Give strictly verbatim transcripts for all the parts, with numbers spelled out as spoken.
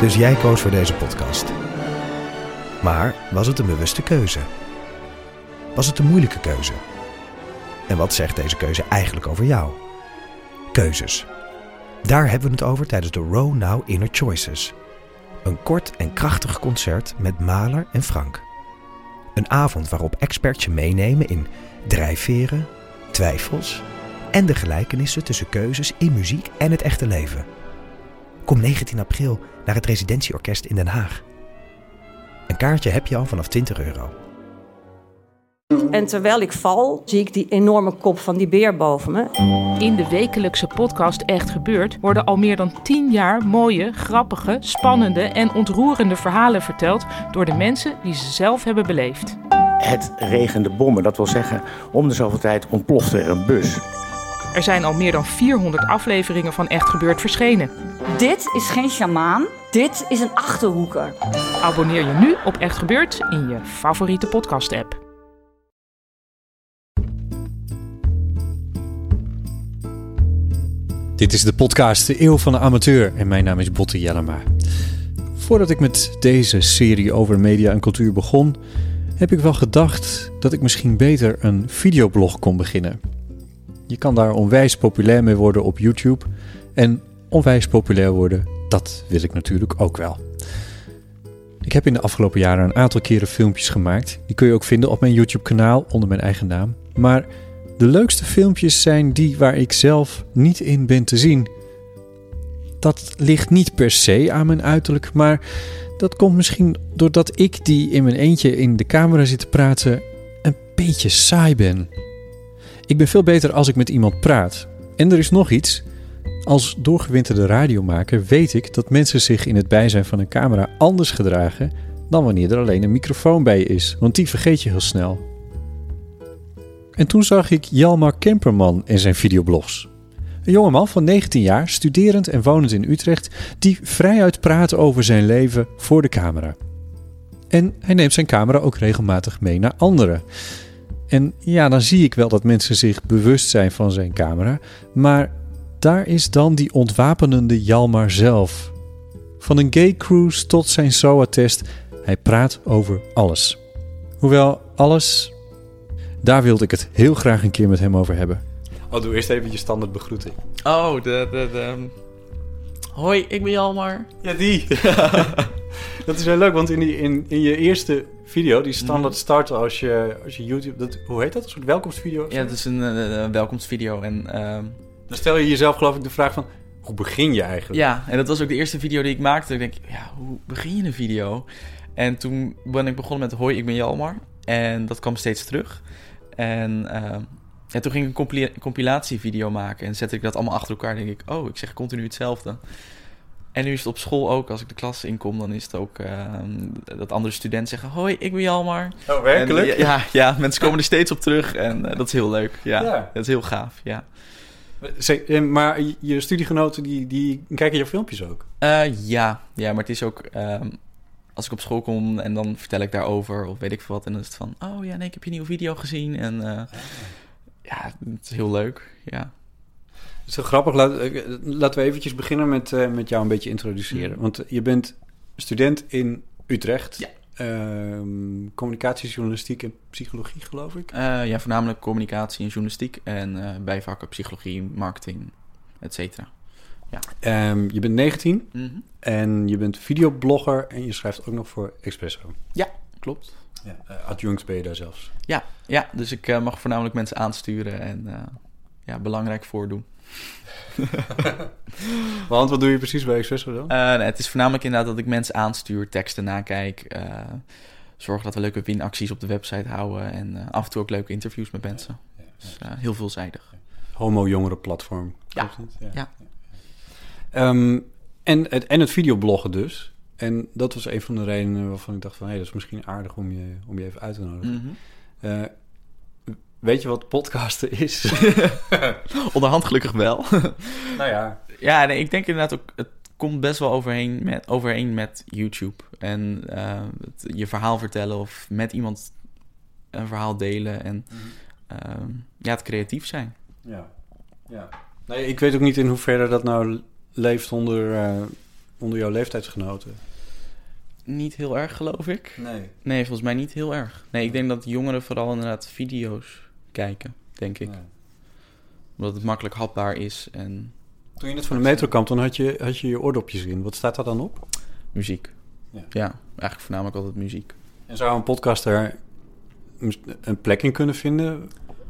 Dus jij koos voor deze podcast. Maar was het een bewuste keuze? Was het een moeilijke keuze? En wat zegt deze keuze eigenlijk over jou? Keuzes. Daar hebben we het over tijdens de Row Now Inner Choices. Een kort en krachtig concert met Mahler en Frank. Een avond waarop experts je meenemen in drijfveren, twijfels en de gelijkenissen tussen keuzes in muziek en het echte leven. Kom negentien april naar het Residentieorkest in Den Haag. Een kaartje heb je al vanaf twintig euro. En terwijl ik val, zie ik die enorme kop van die beer boven me. In de wekelijkse podcast Echt Gebeurd worden al meer dan tien jaar mooie, grappige, spannende en ontroerende verhalen verteld door de mensen die ze zelf hebben beleefd. Het regende bommen, dat wil zeggen, om de zoveel tijd ontplofte er een bus. Er zijn al meer dan vierhonderd afleveringen van Echt Gebeurd verschenen. Dit is geen sjamaan, dit is een Achterhoeker. Abonneer je nu op Echt Gebeurd in je favoriete podcast-app. Dit is de podcast De Eeuw van de Amateur en mijn naam is Botte Jellema. Voordat ik met deze serie over media en cultuur begon, heb ik wel gedacht dat ik misschien beter een videoblog kon beginnen. Je kan daar onwijs populair mee worden op YouTube en onwijs populair worden, dat wil ik natuurlijk ook wel. Ik heb in de afgelopen jaren een aantal keren filmpjes gemaakt. Die kun je ook vinden op mijn YouTube-kanaal onder mijn eigen naam. Maar de leukste filmpjes zijn die waar ik zelf niet in ben te zien. Dat ligt niet per se aan mijn uiterlijk, maar dat komt misschien doordat ik die in mijn eentje in de camera zit te praten een beetje saai ben. Ik ben veel beter als ik met iemand praat. En er is nog iets. Als doorgewinterde radiomaker weet ik dat mensen zich in het bijzijn van een camera anders gedragen dan wanneer er alleen een microfoon bij je is, want die vergeet je heel snel. En toen zag ik Hjalmar Kemperman en zijn videoblogs. Een jongeman van negentien jaar, studerend en wonend in Utrecht, die vrijuit praat over zijn leven voor de camera. En hij neemt zijn camera ook regelmatig mee naar anderen. En ja, dan zie ik wel dat mensen zich bewust zijn van zijn camera, maar daar is dan die ontwapenende Hjalmar zelf. Van een gay cruise tot zijn S O A-test, hij praat over alles. Hoewel alles, daar wilde ik het heel graag een keer met hem over hebben. Oh, doe eerst even je standaard begroeting. Oh, de, de, de... Hoi, ik ben Hjalmar. Ja, die. Dat is wel leuk, want in, die, in, in je eerste video, die standaard start als je, als je YouTube... Dat, hoe heet dat? Een soort welkomstvideo? Ja, het is een, een welkomstvideo en... Uh... Dan stel je jezelf geloof ik de vraag van, hoe begin je eigenlijk? Ja, en dat was ook de eerste video die ik maakte. Ik denk, ja, hoe begin je een video? En toen ben ik begonnen met hoi, ik ben Hjalmar. En dat kwam steeds terug. En uh, ja, toen ging ik een compila- compilatievideo maken en zette ik dat allemaal achter elkaar. Denk ik, oh, ik zeg continu hetzelfde. En nu is het op school ook, als ik de klas inkom, dan is het ook uh, dat andere studenten zeggen, hoi, ik ben Hjalmar. Oh, werkelijk? En, ja, ja, mensen komen er steeds op terug en uh, dat is heel leuk. Ja, ja, dat is heel gaaf, ja. Maar je studiegenoten, die, die kijken je filmpjes ook? Uh, ja. ja, maar het is ook... Um, als ik op school kom en dan vertel ik daarover of weet ik veel wat. En dan is het van, oh ja, nee, ik heb je nieuwe video gezien. En uh, ja, het is heel leuk, ja. Het is heel grappig. Laat, laten we eventjes beginnen met, uh, met jou een beetje introduceren. Want je bent student in Utrecht. Ja. Uh, communicatiejournalistiek en psychologie, geloof ik. Uh, ja, voornamelijk communicatie en journalistiek. En uh, bijvakken psychologie, marketing, et cetera. Ja. Um, je bent negentien mm-hmm. en je bent videoblogger en je schrijft ook nog voor Expresso. Ja, klopt. Ja, uh, adjunct ben je daar zelfs. Ja, ja dus ik uh, mag voornamelijk mensen aansturen en uh, ja, belangrijk voordoen. Want wat doe je precies bij Expresso dan? Uh, nee, het is voornamelijk inderdaad dat ik mensen aanstuur, teksten nakijk, uh, zorg dat we leuke winacties op de website houden en uh, af en toe ook leuke interviews met mensen. Ja, ja, ja. Dus uh, heel veelzijdig. Homo-jongerenplatform. Ja, ja. ja. Um, en, het, en het videobloggen dus. En dat was een van de redenen waarvan ik dacht van, hé, hey, dat is misschien aardig om je, om je even uit te nodigen. Mm-hmm. Uh, weet je wat podcasten is? Onderhand gelukkig wel. Nou ja. Ja, nee, ik denk inderdaad ook, het komt best wel overheen met, overheen met YouTube. En uh, het, je verhaal vertellen of met iemand een verhaal delen. En mm-hmm. uh, ja, het creatief zijn. Ja, ja. Nee, ik weet ook niet in hoeverre dat nou leeft onder, uh, onder jouw leeftijdsgenoten? Niet heel erg, geloof ik. Nee. Nee, volgens mij niet heel erg. Nee, ik denk dat jongeren vooral inderdaad video's kijken, denk ik. Nee. Omdat het makkelijk hapbaar is en Toen je net van de metro kwam, dan had je, had je je oordopjes in. Wat staat daar dan op? muziek. Ja. Ja, eigenlijk voornamelijk altijd muziek. En zou een podcast daar een plek in kunnen vinden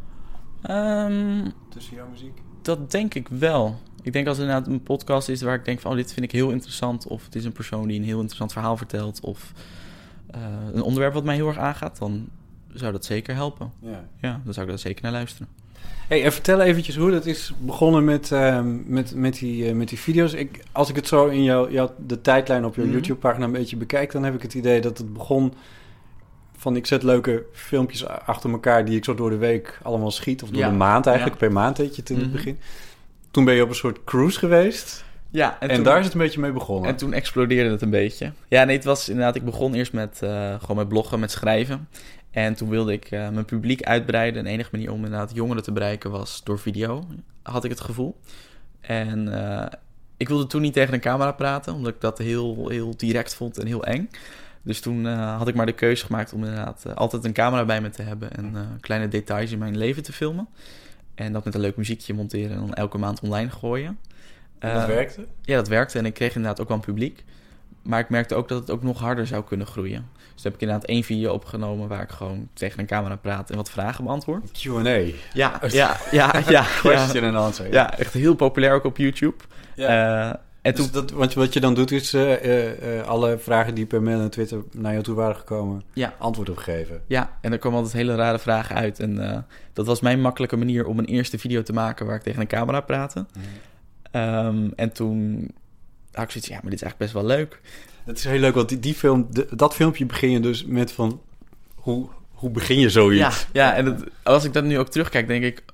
Ehm, tussen jouw muziek? dat denk ik wel. Ik denk als het inderdaad een podcast is waar ik denk van... oh, dit vind ik heel interessant. Of het is een persoon die een heel interessant verhaal vertelt. Of uh, een onderwerp wat mij heel erg aangaat. Dan zou dat zeker helpen. Ja. Ja, dan zou ik daar zeker naar luisteren. Hey, en vertel eventjes hoe dat is begonnen met, uh, met, met, die, uh, met die video's. Ik, als ik het zo in jouw, jouw, de tijdlijn op jouw Mm-hmm. YouTube-pagina een beetje bekijk... dan heb ik het idee dat het begon van... ik zet leuke filmpjes achter elkaar die ik zo door de week allemaal schiet. Of door Ja. de maand eigenlijk, Ja. per maand heet je het in Mm-hmm. het begin. Toen ben je op een soort cruise geweest. Ja, En, toen- daar is het een beetje mee begonnen. En toen explodeerde het een beetje. Ja, nee, het was inderdaad... Ik begon eerst met uh, gewoon met bloggen, met schrijven. En toen wilde ik uh, mijn publiek uitbreiden. En de enige manier om inderdaad jongeren te bereiken was door video. Had ik het gevoel. En uh, ik wilde toen niet tegen een camera praten. Omdat ik dat heel, heel direct vond en heel eng. Dus toen uh, had ik maar de keuze gemaakt om inderdaad uh, altijd een camera bij me te hebben. En uh, kleine details in mijn leven te filmen. En dat met een leuk muziekje monteren en dan elke maand online gooien. En dat Uh, werkte? Ja, dat werkte en ik kreeg inderdaad ook wel een publiek. Maar ik merkte ook dat het ook nog harder zou kunnen groeien. Dus toen heb ik inderdaad één video opgenomen... waar ik gewoon tegen een camera praat en wat vragen beantwoord. Q en A. Ja, ja, ja, ja. Question ja. and answer. Ja, echt heel populair ook op YouTube. Ja. Uh, en Dus toen, dat, want wat je dan doet is uh, uh, uh, alle vragen die per mail en Twitter naar jou toe waren gekomen... Ja. antwoord op geven. Ja, en er kwamen altijd hele rare vragen uit. En uh, dat was mijn makkelijke manier om een eerste video te maken... waar ik tegen een camera praatte. Mm. Um, en toen had ik zoiets ja, maar dit is eigenlijk best wel leuk. Dat is heel leuk, want die, die film, de, dat filmpje begin je dus met van... Hoe, hoe begin je zoiets? Ja, ja en het, als ik dat nu ook terugkijk, denk ik...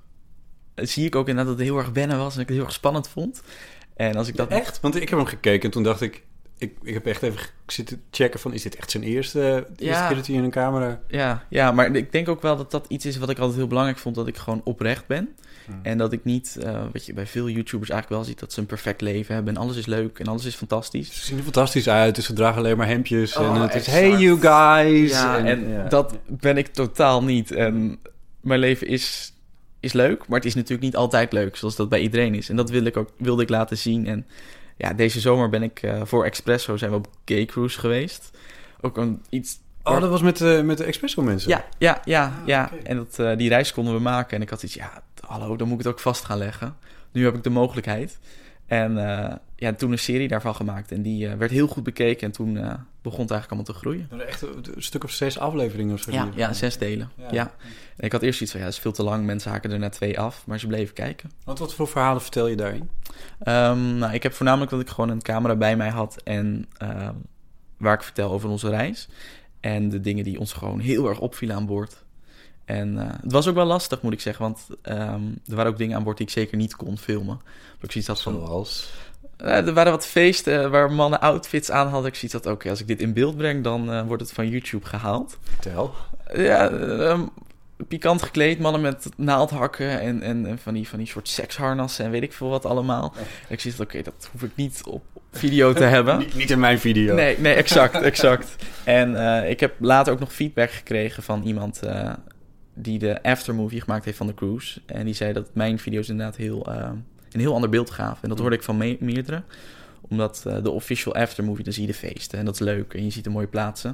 zie ik ook inderdaad dat het heel erg wennen was... en ik het heel erg spannend vond. En als ik dat... Echt? Want ik heb hem gekeken en toen dacht ik... Ik, ik heb echt even zitten checken van... is dit echt zijn eerste, de eerste Ja. keer dat hij in een camera... Ja, ja, maar ik denk ook wel dat dat iets is wat ik altijd heel belangrijk vond... dat ik gewoon oprecht ben. Hmm. En dat ik niet, uh, wat je bij veel YouTubers eigenlijk wel ziet... dat ze een perfect leven hebben en alles is leuk en alles is fantastisch. Ze zien er fantastisch uit, dus ze dragen alleen maar hemdjes. Oh, en het is, exact. hey you guys. Ja, en, en ja. dat ben ik totaal niet. En mijn leven is, is leuk, maar het is natuurlijk niet altijd leuk... zoals dat bij iedereen is. En dat wil ik ook, wilde ik laten zien. En ja, deze zomer ben ik uh, voor Expresso zijn we op Gay Cruise geweest. Ook een iets... Oh, dat was met, uh, met de Expresso mensen? Ja, ja, ja, Ah, ja. okay. En dat, uh, die reis konden we maken. En ik had iets, ja, hallo, dan moet ik het ook vast gaan leggen. Nu heb ik de mogelijkheid. En uh, ja, toen een serie daarvan gemaakt. En die uh, werd heel goed bekeken. En toen uh, begon het eigenlijk allemaal te groeien. Nou, echt een, een stuk of zes afleveringen of zo. Ja, ja, zes delen. Ja. ja. En ik had eerst iets van, ja, dat is veel te lang. Mensen haken er na twee af. Maar ze bleven kijken. Want wat voor verhalen vertel je daarin? Um, nou, ik heb voornamelijk dat ik gewoon een camera bij mij had. En uh, waar ik vertel over onze reis. En de dingen die ons gewoon heel erg opvielen aan boord. En uh, het was ook wel lastig, moet ik zeggen. Want um, er waren ook dingen aan boord die ik zeker niet kon filmen. Maar ik zoiets had van... Zoals? Uh, er waren wat feesten waar mannen outfits aan hadden. Ik zoiets had, oké, okay, als ik dit in beeld breng... dan uh, wordt het van YouTube gehaald. Vertel. Uh, ja, uh, pikant gekleed, mannen met naaldhakken... En, en, en van, die, van die soort seksharnassen en weet ik veel wat allemaal. En ik zoiets had, oké, okay, dat hoef ik niet op video te hebben. niet, niet in mijn video. Nee, nee, exact, exact. En uh, ik heb later ook nog feedback gekregen van iemand... Uh, die de aftermovie gemaakt heeft van de cruise. En die zei dat mijn video's inderdaad heel, uh, een heel ander beeld gaven. En dat hoorde ik van me- meerdere. Omdat uh, de official aftermovie, dan zie je de feesten. En dat is leuk. En je ziet de mooie plaatsen.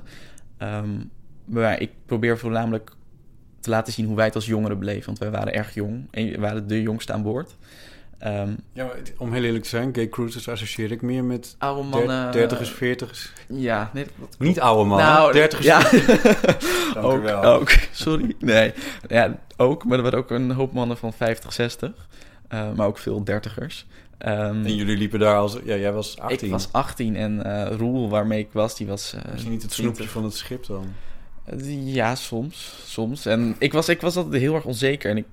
Um, maar ik probeer voornamelijk te laten zien hoe wij het als jongeren beleven. Want wij waren erg jong. En we waren de jongste aan boord. Um, ja, maar om heel eerlijk te zijn, gay cruises associeer ik meer met oude mannen, dertigers, veertigers. Ja, nee, dat niet oude mannen, nou, dertigers. Ja. Dank ook, u wel. ook, sorry. Nee, ja, ook, maar er waren ook een hoop mannen van vijftig, zestig. Uh, maar ook veel dertigers. Um, en jullie liepen daar als... Ja, jij was achttien. Ik was achttien en uh, Roel, waarmee ik was, die was... Uh, was je niet het snoepje van het schip dan? Uh, ja, soms. Soms. En ik was, ik was altijd heel erg onzeker. En ik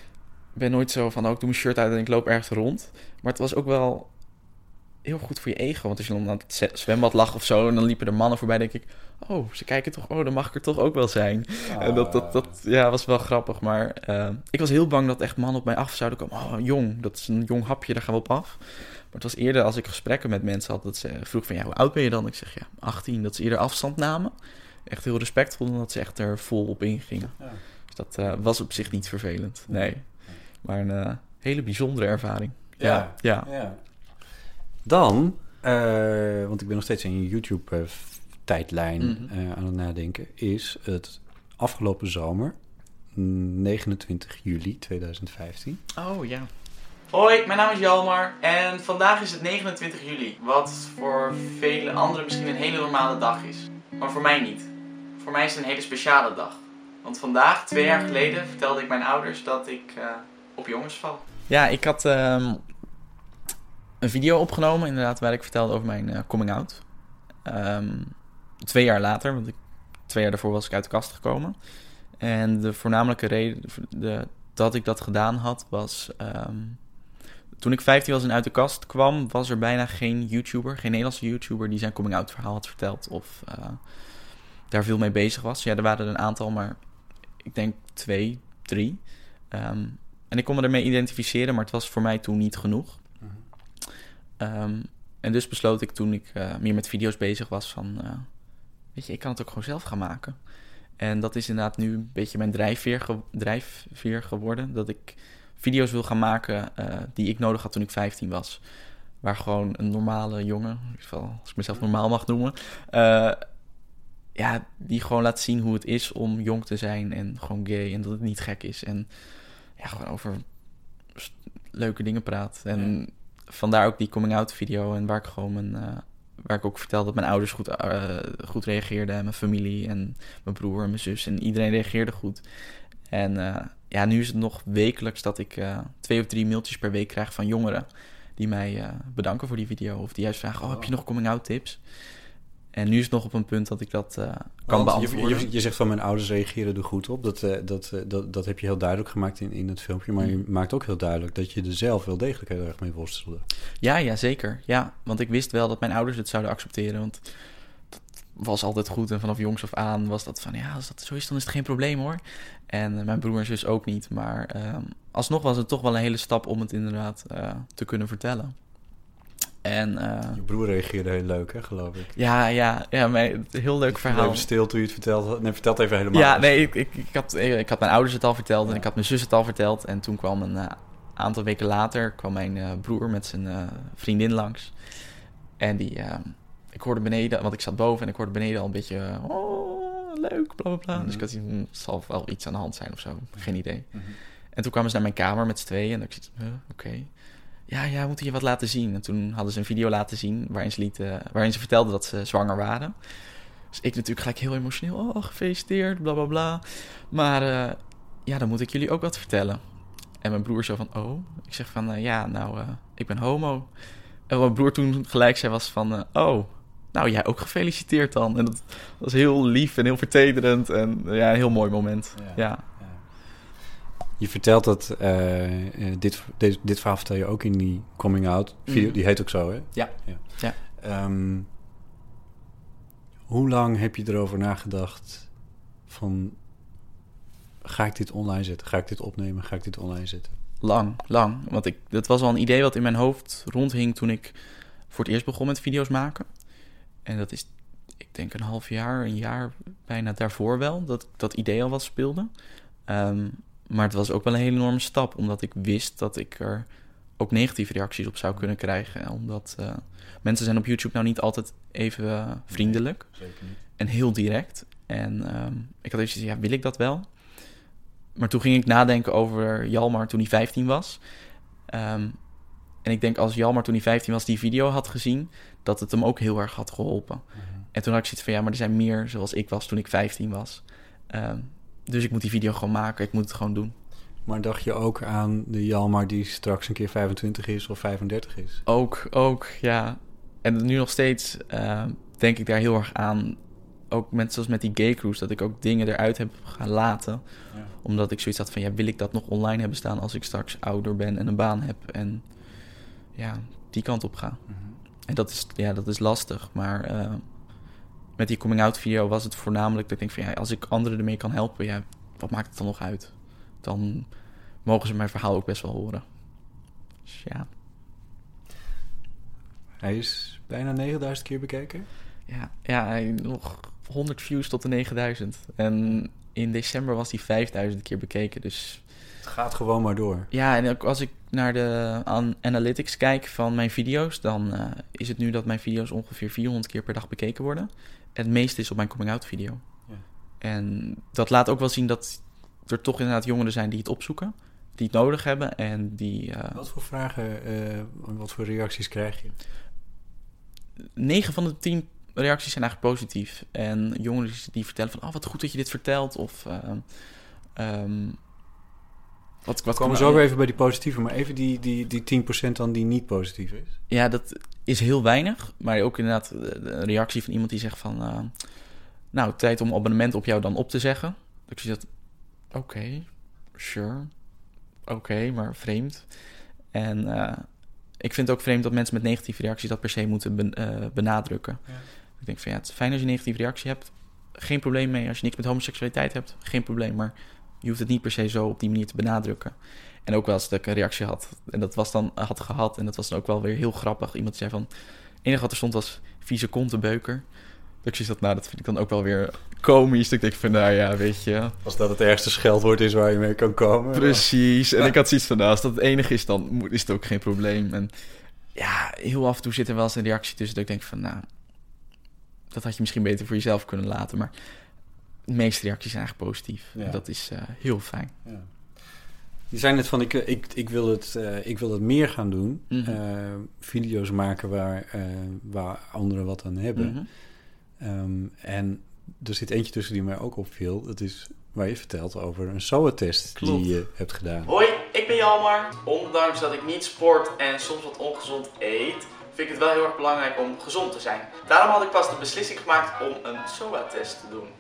ben nooit zo van, oh, ik doe mijn shirt uit en ik loop ergens rond. Maar het was ook wel heel goed voor je ego. Want als je dan aan het zwembad lag of zo... en dan liepen er mannen voorbij, denk ik... oh, ze kijken toch... oh, dan mag ik er toch ook wel zijn. Ah. En dat, dat, dat ja, was wel grappig. Maar uh, ik was heel bang dat echt mannen op mij af zouden komen. Oh, jong, dat is een jong hapje, daar gaan we op af. Maar het was eerder als ik gesprekken met mensen had, dat ze vroeg van, ja, hoe oud ben je dan? Ik zeg, ja, achttien. Dat ze eerder afstand namen. Echt heel respectvol, omdat ze echt er vol op ingingen. Ja. Dus dat uh, was op zich niet vervelend, nee. Maar een uh, hele bijzondere ervaring. Ja, ja. ja. ja. Dan, uh, want ik ben nog steeds in je YouTube-tijdlijn mm-hmm. uh, aan het nadenken, is het afgelopen zomer, negenentwintig juli tweeduizend vijftien. Oh, ja. Hoi, mijn naam is Jalmar en vandaag is het negenentwintig juli. Wat voor vele anderen misschien een hele normale dag is. Maar voor mij niet. Voor mij is het een hele speciale dag. Want vandaag, twee jaar geleden, vertelde ik mijn ouders dat ik uh, op jongens val. Ja, ik had uh, een video opgenomen inderdaad waar ik vertelde over mijn uh, coming out. Um, twee jaar later, want ik, twee jaar daarvoor was ik uit de kast gekomen. En de voornamelijke reden de, dat ik dat gedaan had was... Um, toen ik vijftien was en uit de kast kwam, was er bijna geen YouTuber, geen Nederlandse YouTuber die zijn coming-out verhaal had verteld of uh, daar veel mee bezig was. Ja, er waren er een aantal, maar ik denk twee, drie. Um, en ik kon me ermee identificeren, maar het was voor mij toen niet genoeg. Mm-hmm. Um, en dus besloot ik toen ik uh, meer met video's bezig was van, uh, weet je, ik kan het ook gewoon zelf gaan maken. En dat is inderdaad nu een beetje mijn drijfveer, ge- drijfveer geworden, dat ik video's wil gaan maken uh, die ik nodig had toen ik vijftien was. Waar gewoon een normale jongen, in ieder geval als ik mezelf normaal mag noemen, uh, ja, die gewoon laat zien hoe het is om jong te zijn en gewoon gay en dat het niet gek is. En ja, gewoon over leuke dingen praat. En ja. Vandaar ook die coming-out video en waar ik gewoon mijn, uh, waar ik ook vertelde dat mijn ouders goed, uh, goed reageerden en mijn familie en mijn broer en mijn zus en iedereen reageerde goed. En uh, ja, nu is het nog wekelijks dat ik uh, twee of drie mailtjes per week krijg van jongeren die mij uh, bedanken voor die video. Of die juist vragen, oh, heb je nog coming-out tips? En nu is het nog op een punt dat ik dat uh, kan Want beantwoorden. Je, je, je zegt van mijn ouders reageren er goed op. Dat, uh, dat, uh, dat, dat heb je heel duidelijk gemaakt in, in het filmpje. Maar je maakt ook heel duidelijk dat je er zelf wel degelijk heel erg mee worstelde. Ja, ja, zeker. Ja, want ik wist wel dat mijn ouders het zouden accepteren. Want dat was altijd goed. En vanaf jongs af aan was dat van, ja, als dat zo is, dan is het geen probleem hoor. En uh, mijn broer en zus ook niet. Maar uh, alsnog was het toch wel een hele stap om het inderdaad uh, te kunnen vertellen. En, uh, je broer reageerde heel leuk, hè, geloof ik. Ja, ja, ja, maar heel leuk ik verhaal. Even stil toen je het vertelde. Nee, vertel het even helemaal. Ja, nee, ik, ik, ik, had, ik had mijn ouders het al verteld en ja. ik had mijn zus het al verteld. En toen kwam een uh, aantal weken later kwam mijn uh, broer met zijn uh, vriendin langs. En die, uh, ik hoorde beneden, want ik zat boven en ik hoorde beneden al een beetje, uh, oh, leuk, bla bla bla. Mm-hmm. Dus ik had gezien, hm, zal wel iets aan de hand zijn of zo, geen idee. Mm-hmm. En toen kwamen ze naar mijn kamer met z'n tweeën en ik zit, huh, oké. Okay. Ja, ja, we moeten je wat laten zien. En toen hadden ze een video laten zien waarin ze, liet, uh, waarin ze vertelden dat ze zwanger waren. Dus ik natuurlijk gelijk heel emotioneel. Oh, gefeliciteerd, bla bla bla. Maar uh, ja, dan moet ik jullie ook wat vertellen. En mijn broer zo van, oh. Ik zeg van, uh, ja, nou, uh, ik ben homo. En wat mijn broer toen gelijk zei was van, uh, oh, nou, jij ook gefeliciteerd dan. En dat was heel lief en heel vertederend. En uh, ja, een heel mooi moment. Ja. ja. Je vertelt dat, uh, dit, dit, dit verhaal vertel je ook in die coming out video. Mm. Die heet ook zo, hè? Ja. ja. ja. Um, hoe lang heb je erover nagedacht van, ga ik dit online zetten? Ga ik dit opnemen? Ga ik dit online zetten? Lang, lang. Want ik, dat was al een idee wat in mijn hoofd rondhing toen ik voor het eerst begon met video's maken. En dat is, ik denk een half jaar, een jaar bijna daarvoor wel, dat dat idee al wat speelde. Um, Maar het was ook wel een hele enorme stap, omdat ik wist dat ik er ook negatieve reacties op zou kunnen krijgen. Omdat uh, mensen zijn op YouTube nou niet altijd even uh, vriendelijk. Nee, zeker niet. En heel direct. En um, ik had even gezegd, ja, wil ik dat wel? Maar toen ging ik nadenken over Jalmar toen hij vijftien was. Um, en ik denk als Jalmar toen hij vijftien was die video had gezien, dat het hem ook heel erg had geholpen. Mm-hmm. En toen had ik zoiets van, ja, maar er zijn meer zoals ik was toen ik vijftien was. Um, Dus ik moet die video gewoon maken. Ik moet het gewoon doen. Maar dacht je ook aan de Jalmar die straks een keer vijfentwintig is of vijfendertig is? Ook, ook, ja. En nu nog steeds uh, denk ik daar heel erg aan. Ook met, zoals met die gay cruise, dat ik ook dingen eruit heb gaan laten. Ja. Omdat ik zoiets had van, ja, wil ik dat nog online hebben staan als ik straks ouder ben en een baan heb en ja, die kant op ga. Mm-hmm. En dat is, ja, dat is lastig, maar uh, met die coming-out video was het voornamelijk dat ik denk van, ja, als ik anderen ermee kan helpen, ja, wat maakt het dan nog uit? Dan mogen ze mijn verhaal ook best wel horen. Dus ja. Hij is bijna negenduizend keer bekeken. Ja, ja hij, nog honderd views tot de negenduizend. En in december was hij vijfduizend keer bekeken, dus... Het gaat gewoon maar door. Ja, en ook als ik naar de an- analytics kijk van mijn video's... dan uh, is het nu dat mijn video's ongeveer vierhonderd keer per dag bekeken worden. En het meeste is op mijn coming-out video. Ja. En dat laat ook wel zien dat er toch inderdaad jongeren zijn die het opzoeken... die het nodig hebben en die... Uh... Wat voor vragen, uh, wat voor reacties krijg je? negen van de tien reacties zijn eigenlijk positief. En jongeren die vertellen van... oh, wat goed dat je dit vertelt. Of... Uh, um, wat, wat we komen zo weer even bij die positieve... maar even die, die, die tien procent dan die niet positief is. Ja, dat is heel weinig. Maar ook inderdaad een reactie van iemand die zegt van... Uh, nou, tijd om abonnement op jou dan op te zeggen. Ik zie dat... Oké, okay, sure... Oké, okay, maar vreemd. En uh, ik vind het ook vreemd dat mensen met negatieve reacties dat per se moeten ben, uh, benadrukken. Ja. Ik denk van ja, het is fijn als je een negatieve reactie hebt. Geen probleem mee. Als je niks met homoseksualiteit hebt, geen probleem. Maar je hoeft het niet per se zo op die manier te benadrukken. En ook wel eens dat ik een reactie had. En dat was dan, had gehad. En dat was dan ook wel weer heel grappig. Iemand zei van, het enige wat er stond was vieze kontenbeuker. Dat ik dat, nou, dat vind ik dan ook wel weer komisch. Ik denk van, nou ja, weet je... Als dat het ergste scheldwoord is waar je mee kan komen. Precies. En ja. Ik had zoiets van, nou, als dat het enige is, dan is het ook geen probleem. En ja, heel af en toe zit er wel eens een reactie tussen dat ik denk van, nou... dat had je misschien beter voor jezelf kunnen laten. Maar de meeste reacties zijn eigenlijk positief. Ja. En dat is uh, heel fijn. Ja. Je zei net van, ik, ik, ik, wil, het, uh, ik wil het meer gaan doen. Mm-hmm. Uh, video's maken waar, uh, waar anderen wat aan hebben. Mm-hmm. Um, en er zit eentje tussen die mij ook opviel. Dat is waar je vertelt over een S O A-test die je hebt gedaan. Hoi, ik ben Jalmar. Ondanks dat ik niet sport en soms wat ongezond eet... vind ik het wel heel erg belangrijk om gezond te zijn. Daarom had ik pas de beslissing gemaakt om een S O A-test te doen.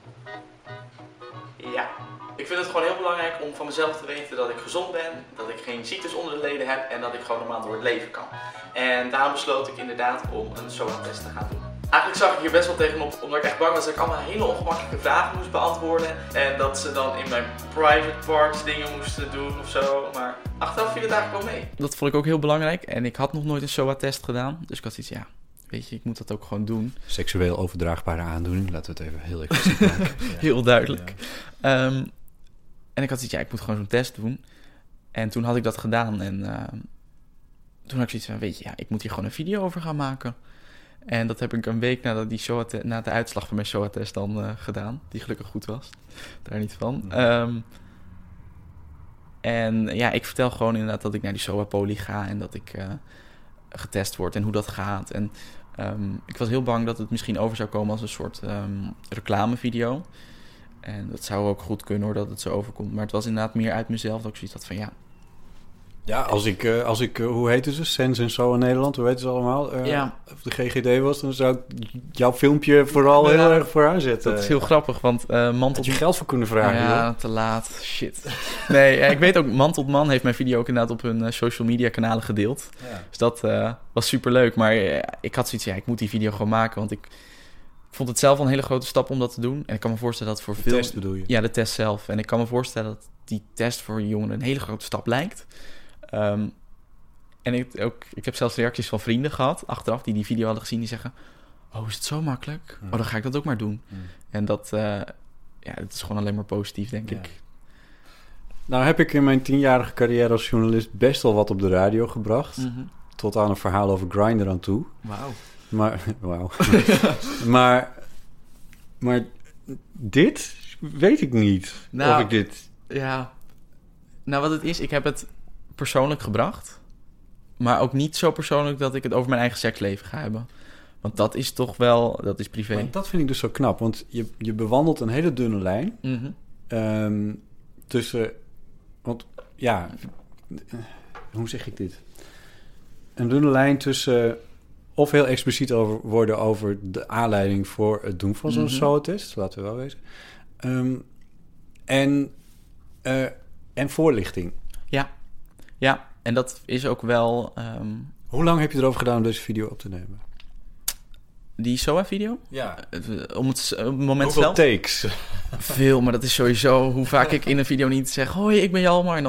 Ja, ik vind het gewoon heel belangrijk om van mezelf te weten dat ik gezond ben, dat ik geen ziektes onder de leden heb en dat ik gewoon normaal door het leven kan. En daarom besloot ik inderdaad om een S O A-test te gaan doen. Eigenlijk zag ik hier best wel tegenop, omdat ik echt bang was dat ik allemaal hele ongemakkelijke vragen moest beantwoorden. En dat ze dan in mijn private parts dingen moesten doen of zo. Maar achteraf viel het eigenlijk wel mee. Dat vond ik ook heel belangrijk. En ik had nog nooit een S O A-test gedaan. Dus ik had iets, ja, weet je, ik moet dat ook gewoon doen. Seksueel overdraagbare aandoening, laten we het even heel expliciet maken. Ja. Heel duidelijk. Ja. Um, en ik had iets, ja, ik moet gewoon zo'n test doen. En toen had ik dat gedaan. En uh, toen had ik zoiets van, weet je, ja, ik moet hier gewoon een video over gaan maken. En dat heb ik een week nadat die S O A-te- na de uitslag van mijn S O A-test dan uh, gedaan. Die gelukkig goed was. Daar niet van. Ja. Um, en ja, ik vertel gewoon inderdaad dat ik naar die S O A-poli ga. En dat ik uh, getest word en hoe dat gaat. En um, ik was heel bang dat het misschien over zou komen als een soort um, reclamevideo. En dat zou ook goed kunnen hoor, dat het zo overkomt. Maar het was inderdaad meer uit mezelf dat ik zoiets had van ja... Ja, als ik, uh, als ik uh, hoe heet ze? Sens en zo in Nederland, hoe weten ze allemaal? Uh, ja. Of de G G D was, dan zou ik jouw filmpje vooral ja, heel erg vooraan zetten. Dat is heel grappig, want uh, Man tot... Had je geld voor kunnen vragen? Ja, hoor. te laat. Shit. Nee, ik weet ook, Man tot Man heeft mijn video ook inderdaad op hun uh, social media kanalen gedeeld. Ja. Dus dat uh, was superleuk. Maar uh, ik had zoiets, ja, ik moet die video gewoon maken, want ik vond het zelf al een hele grote stap om dat te doen. En ik kan me voorstellen dat voor de veel... test bedoel je? Ja, de test zelf. En ik kan me voorstellen dat die test voor jongeren een hele grote stap lijkt. Um, En ik, ook, ik heb zelfs reacties van vrienden gehad, achteraf, die die video hadden gezien, die zeggen... Oh, is het zo makkelijk? Oh, dan ga ik dat ook maar doen. Mm. En dat, uh, ja, dat is gewoon alleen maar positief, denk ja. ik. Nou heb ik in mijn tienjarige carrière als journalist best wel wat op de radio gebracht. Mm-hmm. Tot aan een verhaal over Grindr aan toe. Wauw. Maar, wauw. maar, maar dit weet ik niet. Nou, of ik dit... Ja, nou wat het is, ik heb het persoonlijk gebracht... Maar ook niet zo persoonlijk dat ik het over mijn eigen seksleven ga hebben. Want dat is toch wel, dat is privé. Maar dat vind ik dus zo knap. Want je, je bewandelt een hele dunne lijn. Mm-hmm. Um, tussen, want ja, hoe zeg ik dit? Een dunne lijn tussen of heel expliciet over worden over de aanleiding voor het doen van zo'n mm-hmm. S O A-test. Laten we wel wezen. Um, en, uh, en voorlichting. Ja, ja. En dat is ook wel... Um, Hoe lang heb je erover gedaan om deze video op te nemen? Die S O A-video? Ja. Om het, op het moment Hoeveel zelf? takes? Veel, maar dat is sowieso hoe vaak ik in een video niet zeg... Hoi, ik ben Jalmar. En dan op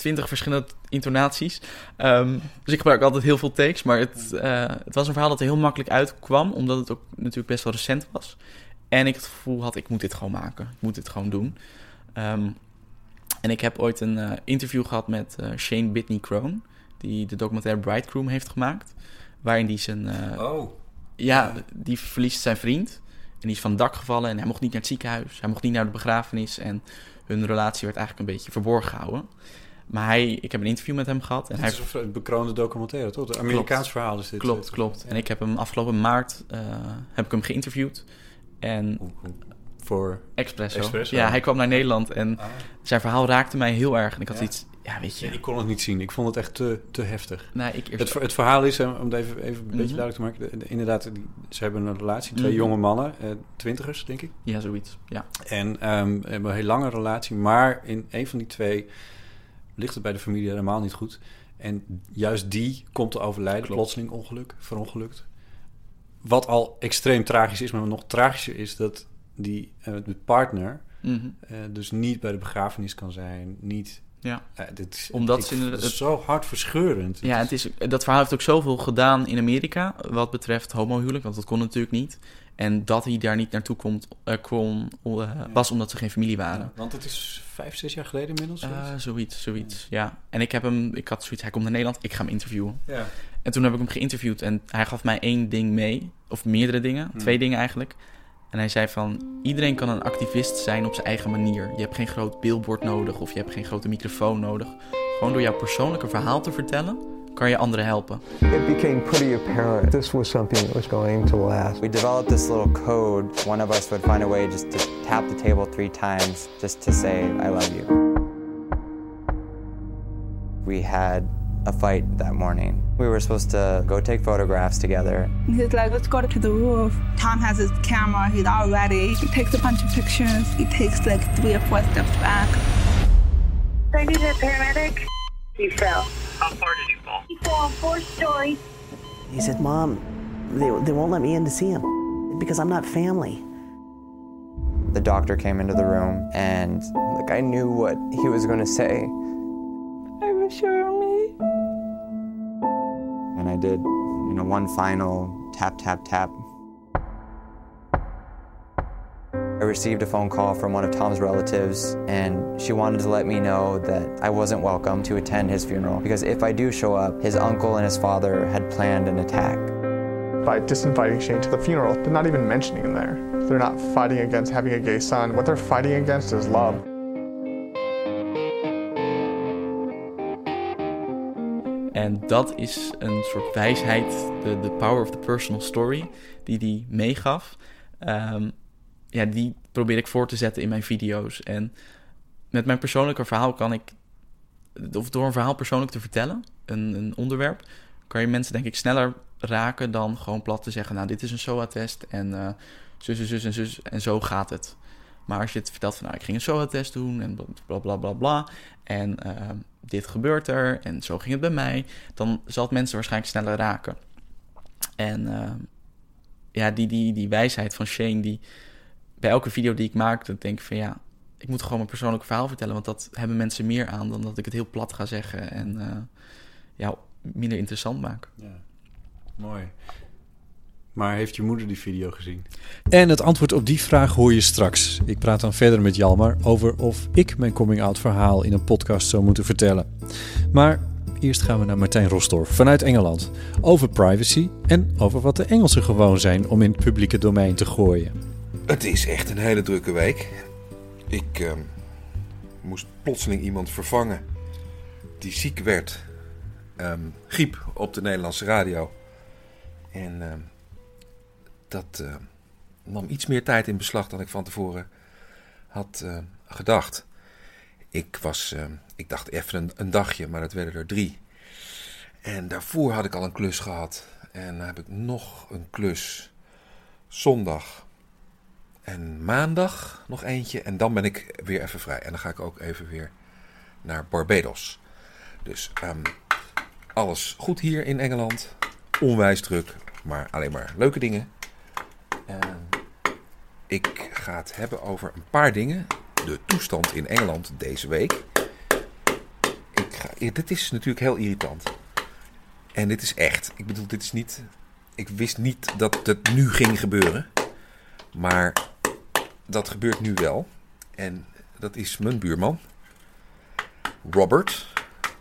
twintig verschillende intonaties. Um, dus ik gebruik altijd heel veel takes. Maar het, uh, het was een verhaal dat er heel makkelijk uitkwam. Omdat het ook natuurlijk best wel recent was. En ik het gevoel had, ik moet dit gewoon maken. Ik moet dit gewoon doen. Um, en ik heb ooit een uh, interview gehad met uh, Shane Bitney Crone. Die de documentaire Bridegroom heeft gemaakt. Waarin die zijn... Uh, oh. Ja, die verliest zijn vriend. En die is van het dak gevallen. En hij mocht niet naar het ziekenhuis. Hij mocht niet naar de begrafenis. En hun relatie werd eigenlijk een beetje verborgen gehouden. Maar hij, ik heb een interview met hem gehad. En Het hij... is een bekroonde documentaire, toch? Een Amerikaans klopt. verhaal is dit. Klopt, klopt. En ik heb hem afgelopen maart uh, heb ik hem geïnterviewd. En... Voor Expresso. Expresso. Ja, hij kwam naar Nederland en ah. zijn verhaal raakte mij heel erg. En ik had ja. iets, ja, weet je... Ja, ik kon het niet zien. Ik vond het echt te, te heftig. Nee, ik eerst... het, het verhaal is, om het even, even een mm-hmm. beetje duidelijk te maken... De, de, inderdaad, die, ze hebben een relatie. Twee mm-hmm. jonge mannen, uh, twintigers, denk ik. Ja, zoiets, ja. En um, hebben een heel lange relatie. Maar in een van die twee ligt het bij de familie helemaal niet goed. En juist die komt te overlijden. Klopt. Plotseling ongeluk, verongelukt. Wat al extreem tragisch is, maar wat nog tragischer is... dat die uh, de partner mm-hmm. uh, dus niet bij de begrafenis kan zijn, niet... Ja, uh, dit is, omdat ik, ze in de, het is zo hartverscheurend. Ja, het is, dat verhaal heeft ook zoveel gedaan in Amerika wat betreft homohuwelijk, want dat kon natuurlijk niet. En dat hij daar niet naartoe komt, uh, kon, uh, ja. was omdat ze geen familie waren. Ja, want het is vijf, zes jaar geleden inmiddels? Uh, zoiets, zoiets, ja. ja. En ik heb hem, ik had zoiets, hij komt naar Nederland, ik ga hem interviewen. Ja. En toen heb ik hem geïnterviewd en hij gaf mij één ding mee, of meerdere dingen, hmm. twee dingen eigenlijk. En hij zei van, iedereen kan een activist zijn op zijn eigen manier. Je hebt geen groot billboard nodig of je hebt geen grote microfoon nodig. Gewoon door jouw persoonlijke verhaal te vertellen, kan je anderen helpen. It became pretty apparent this was something that was going to last. We developed this little code. One of us would find a way just to tap the table three times just to say, I love you. We had a fight that morning. We were supposed to go take photographs together. He's like, let's go to the roof. Tom has his camera, he's all ready. He takes a bunch of pictures. He takes like three or four steps back. I need a paramedic. He fell. How far did he fall? He fell four stories. He said, Mom, they, they won't let me in to see him because I'm not family. The doctor came into the room and like I knew what he was going to say. Are you sure of me? And I did, you know, one final tap, tap, tap. I received a phone call from one of Tom's relatives, and she wanted to let me know that I wasn't welcome to attend his funeral, because if I do show up, his uncle and his father had planned an attack. By disinviting Shane to the funeral, they're not even mentioning him there. They're not fighting against having a gay son. What they're fighting against is love. En dat is een soort wijsheid, de, de power of the personal story, die hij meegaf. Um, ja, die probeer ik voor te zetten in mijn video's. En met mijn persoonlijke verhaal kan ik, of door een verhaal persoonlijk te vertellen, een, een onderwerp, kan je mensen denk ik sneller raken dan gewoon plat te zeggen, nou, dit is een S O A-test en uh, zus en zus en zus en zo gaat het. Maar als je het vertelt van, nou, ik ging een S O A-test doen en bla bla bla bla en uh, dit gebeurt er en zo ging het bij mij, dan zal het mensen waarschijnlijk sneller raken. En uh, ja, die, die, die wijsheid van Shane, die bij elke video die ik maak, dan denk ik van ja, ik moet gewoon mijn persoonlijke verhaal vertellen, want dat hebben mensen meer aan dan dat ik het heel plat ga zeggen en uh, ja, minder interessant maak. Ja, mooi. Maar heeft je moeder die video gezien? En het antwoord op die vraag hoor je straks. Ik praat dan verder met Hjalmar over of ik mijn coming-out verhaal in een podcast zou moeten vertellen. Maar eerst gaan we naar Martijn Rosdorff vanuit Engeland. Over privacy en over wat de Engelsen gewoon zijn om in het publieke domein te gooien. Het is echt een hele drukke week. Ik uh, moest plotseling iemand vervangen die ziek werd. Um, griep op de Nederlandse radio. En uh, dat uh, nam iets meer tijd in beslag dan ik van tevoren had uh, gedacht. Ik, was, uh, ik dacht even een, een dagje, maar het werden er drie. En daarvoor had ik al een klus gehad. En dan heb ik nog een klus zondag. En maandag nog eentje. En dan ben ik weer even vrij. En dan ga ik ook even weer naar Barbados. Dus um, alles goed hier in Engeland. Onwijs druk. Maar alleen maar leuke dingen. En ik ga het hebben over een paar dingen. De toestand in Engeland deze week. Ik dit is natuurlijk heel irritant. En dit is echt. Ik bedoel, dit is niet... Ik wist niet dat het nu ging gebeuren. Maar dat gebeurt nu wel. En dat is mijn buurman. Robert.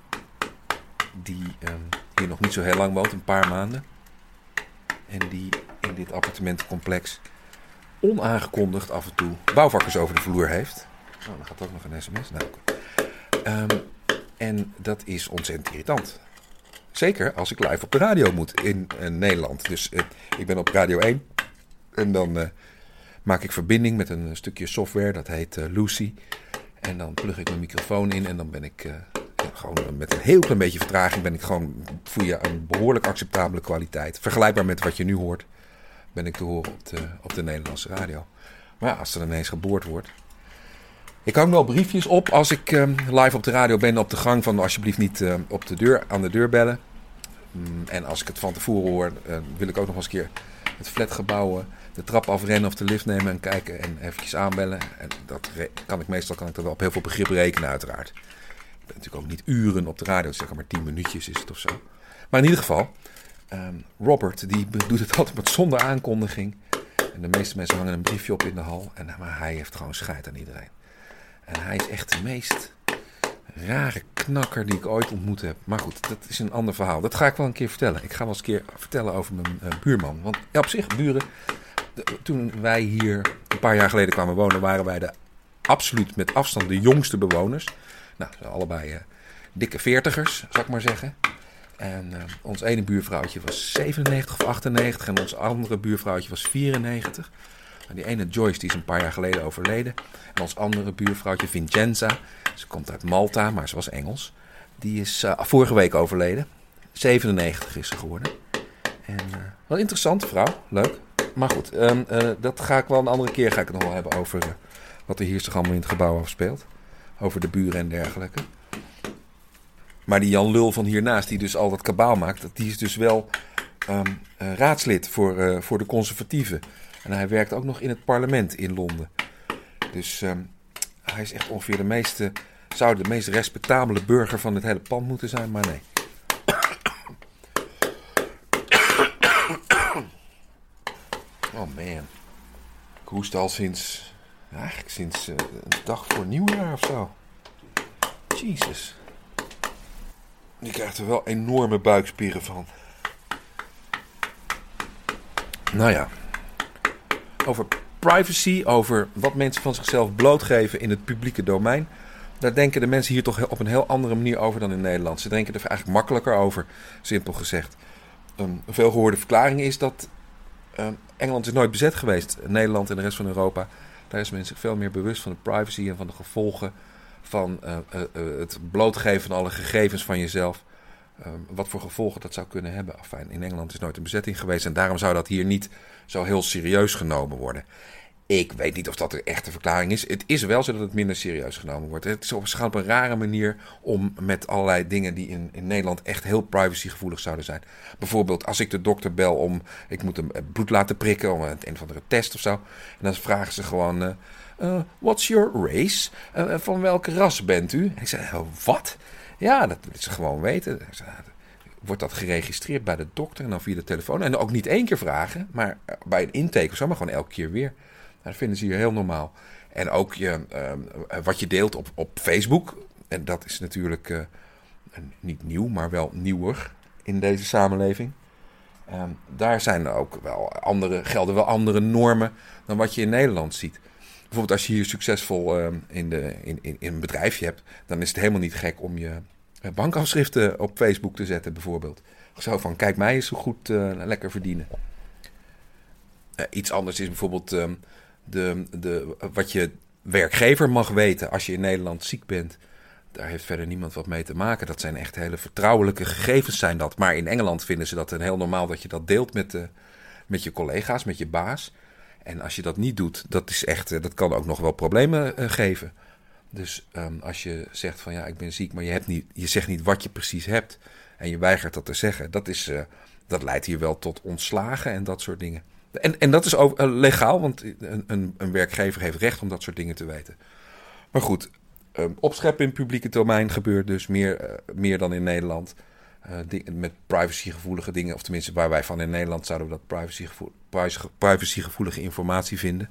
Die uh, hier nog niet zo heel lang woont, een paar maanden. En die in dit appartementencomplex onaangekondigd af en toe bouwvakkers over de vloer heeft. Oh, dan gaat ook nog een sms. Nou, um, en dat is ontzettend irritant. Zeker als ik live op de radio moet in uh, Nederland. Dus uh, ik ben op Radio één. En dan uh, maak ik verbinding met een stukje software. Dat heet uh, Lucy. En dan plug ik mijn microfoon in. En dan ben ik uh, ja, gewoon met een heel klein beetje vertraging. Ben ik gewoon via een behoorlijk acceptabele kwaliteit. Vergelijkbaar met wat je nu hoort. Ben ik te horen op de, op de Nederlandse radio. Maar ja, als er ineens geboord wordt. Ik hang wel briefjes op als ik uh, live op de radio ben op de gang van alsjeblieft niet uh, op de deur, aan de deur bellen. Um, en als ik het van tevoren hoor, uh, wil ik ook nog eens een keer het flatgebouw, uh, de trap afrennen of de lift nemen en kijken en eventjes aanbellen. En dat re- kan ik meestal kan ik dat wel op heel veel begrip rekenen uiteraard. Ik ben natuurlijk ook niet uren op de radio, zeg maar tien minuutjes is het of zo. Maar in ieder geval, um, Robert die doet het altijd met zonder aankondiging. En de meeste mensen hangen een briefje op in de hal. En, maar hij heeft gewoon scheid aan iedereen. En hij is echt de meest rare knakker die ik ooit ontmoet heb. Maar goed, dat is een ander verhaal. Dat ga ik wel een keer vertellen. Ik ga wel eens een keer vertellen over mijn uh, buurman. Want ja, op zich, buren... De, toen wij hier een paar jaar geleden kwamen wonen, waren wij de absoluut met afstand de jongste bewoners. Nou, allebei uh, dikke veertigers, zal ik maar zeggen. En uh, ons ene buurvrouwtje was zevenennegentig of achtennegentig en ons andere buurvrouwtje was vierennegentig. Die ene Joyce die is een paar jaar geleden overleden. En ons andere buurvrouwtje Vincenza. Ze komt uit Malta, maar ze was Engels. Die is uh, vorige week overleden. zevenennegentig is ze geworden. En uh, wel een interessante vrouw. Leuk. Maar goed, um, uh, dat ga ik wel een andere keer ga ik het nog wel hebben over uh, wat er hier zich allemaal in het gebouw afspeelt. Over de buren en dergelijke. Maar die Jan Lul van hiernaast, die dus al dat kabaal maakt, die is dus wel um, uh, raadslid voor, uh, voor de conservatieven. En hij werkt ook nog in het parlement in Londen. Dus um, hij is echt ongeveer de meeste, zou de meest respectabele burger van het hele pand moeten zijn, maar nee. Oh man. Ik hoest al sinds, eigenlijk sinds uh, een dag voor nieuwjaar of zo. Jezus. Je krijgt er wel enorme buikspieren van. Nou ja. Over privacy, over wat mensen van zichzelf blootgeven in het publieke domein. Daar denken de mensen hier toch op een heel andere manier over dan in Nederland. Ze denken er eigenlijk makkelijker over, simpel gezegd. Een veelgehoorde verklaring is dat uh, Engeland is nooit bezet geweest. Nederland en de rest van Europa. Daar is men zich veel meer bewust van de privacy en van de gevolgen van uh, uh, uh, het blootgeven van alle gegevens van jezelf. Uh, wat voor gevolgen dat zou kunnen hebben. Enfin, in Engeland is nooit een bezetting geweest en daarom zou dat hier niet zo heel serieus genomen worden. Ik weet niet of dat de echte verklaring is. Het is wel zo dat het minder serieus genomen wordt. Het is op een rare manier om met allerlei dingen die in, in Nederland echt heel privacygevoelig zouden zijn. Bijvoorbeeld als ik de dokter bel om, ik moet hem bloed laten prikken om een, een of andere test of zo. En dan vragen ze gewoon, uh, uh, what's your race? Uh, van welke ras bent u? En ik zei, oh, wat? Ja, dat willen ze gewoon weten. Wordt dat geregistreerd bij de dokter en dan via de telefoon. En ook niet één keer vragen, maar bij een intake of zo, maar gewoon elke keer weer. Dat vinden ze hier heel normaal. En ook je, uh, wat je deelt op, op Facebook. En dat is natuurlijk uh, niet nieuw, maar wel nieuwer in deze samenleving. Uh, daar zijn ook wel andere, gelden wel andere normen dan wat je in Nederland ziet. Bijvoorbeeld als je hier succesvol uh, in, de, in, in, in een bedrijfje hebt, dan is het helemaal niet gek om je bankafschriften op Facebook te zetten bijvoorbeeld. Zo van, kijk mij eens zo goed uh, lekker verdienen. Uh, iets anders is bijvoorbeeld uh, de, de, wat je werkgever mag weten als je in Nederland ziek bent. Daar heeft verder niemand wat mee te maken. Dat zijn echt hele vertrouwelijke gegevens zijn dat. Maar in Engeland vinden ze dat een heel normaal dat je dat deelt met, uh, met je collega's, met je baas. En als je dat niet doet, dat is echt, uh, dat kan ook nog wel problemen uh, geven. Dus um, als je zegt van ja, ik ben ziek, maar je, hebt niet, je zegt niet wat je precies hebt en je weigert dat te zeggen, dat, is, uh, dat leidt hier wel tot ontslagen en dat soort dingen. En, en dat is ook uh, legaal, want een, een, een werkgever heeft recht om dat soort dingen te weten. Maar goed, um, opscheppen in publieke domein gebeurt. Dus meer, uh, meer dan in Nederland. Uh, die, met privacygevoelige dingen. Of tenminste, waar wij van in Nederland zouden we dat privacygevoel, privacygevoelige informatie vinden.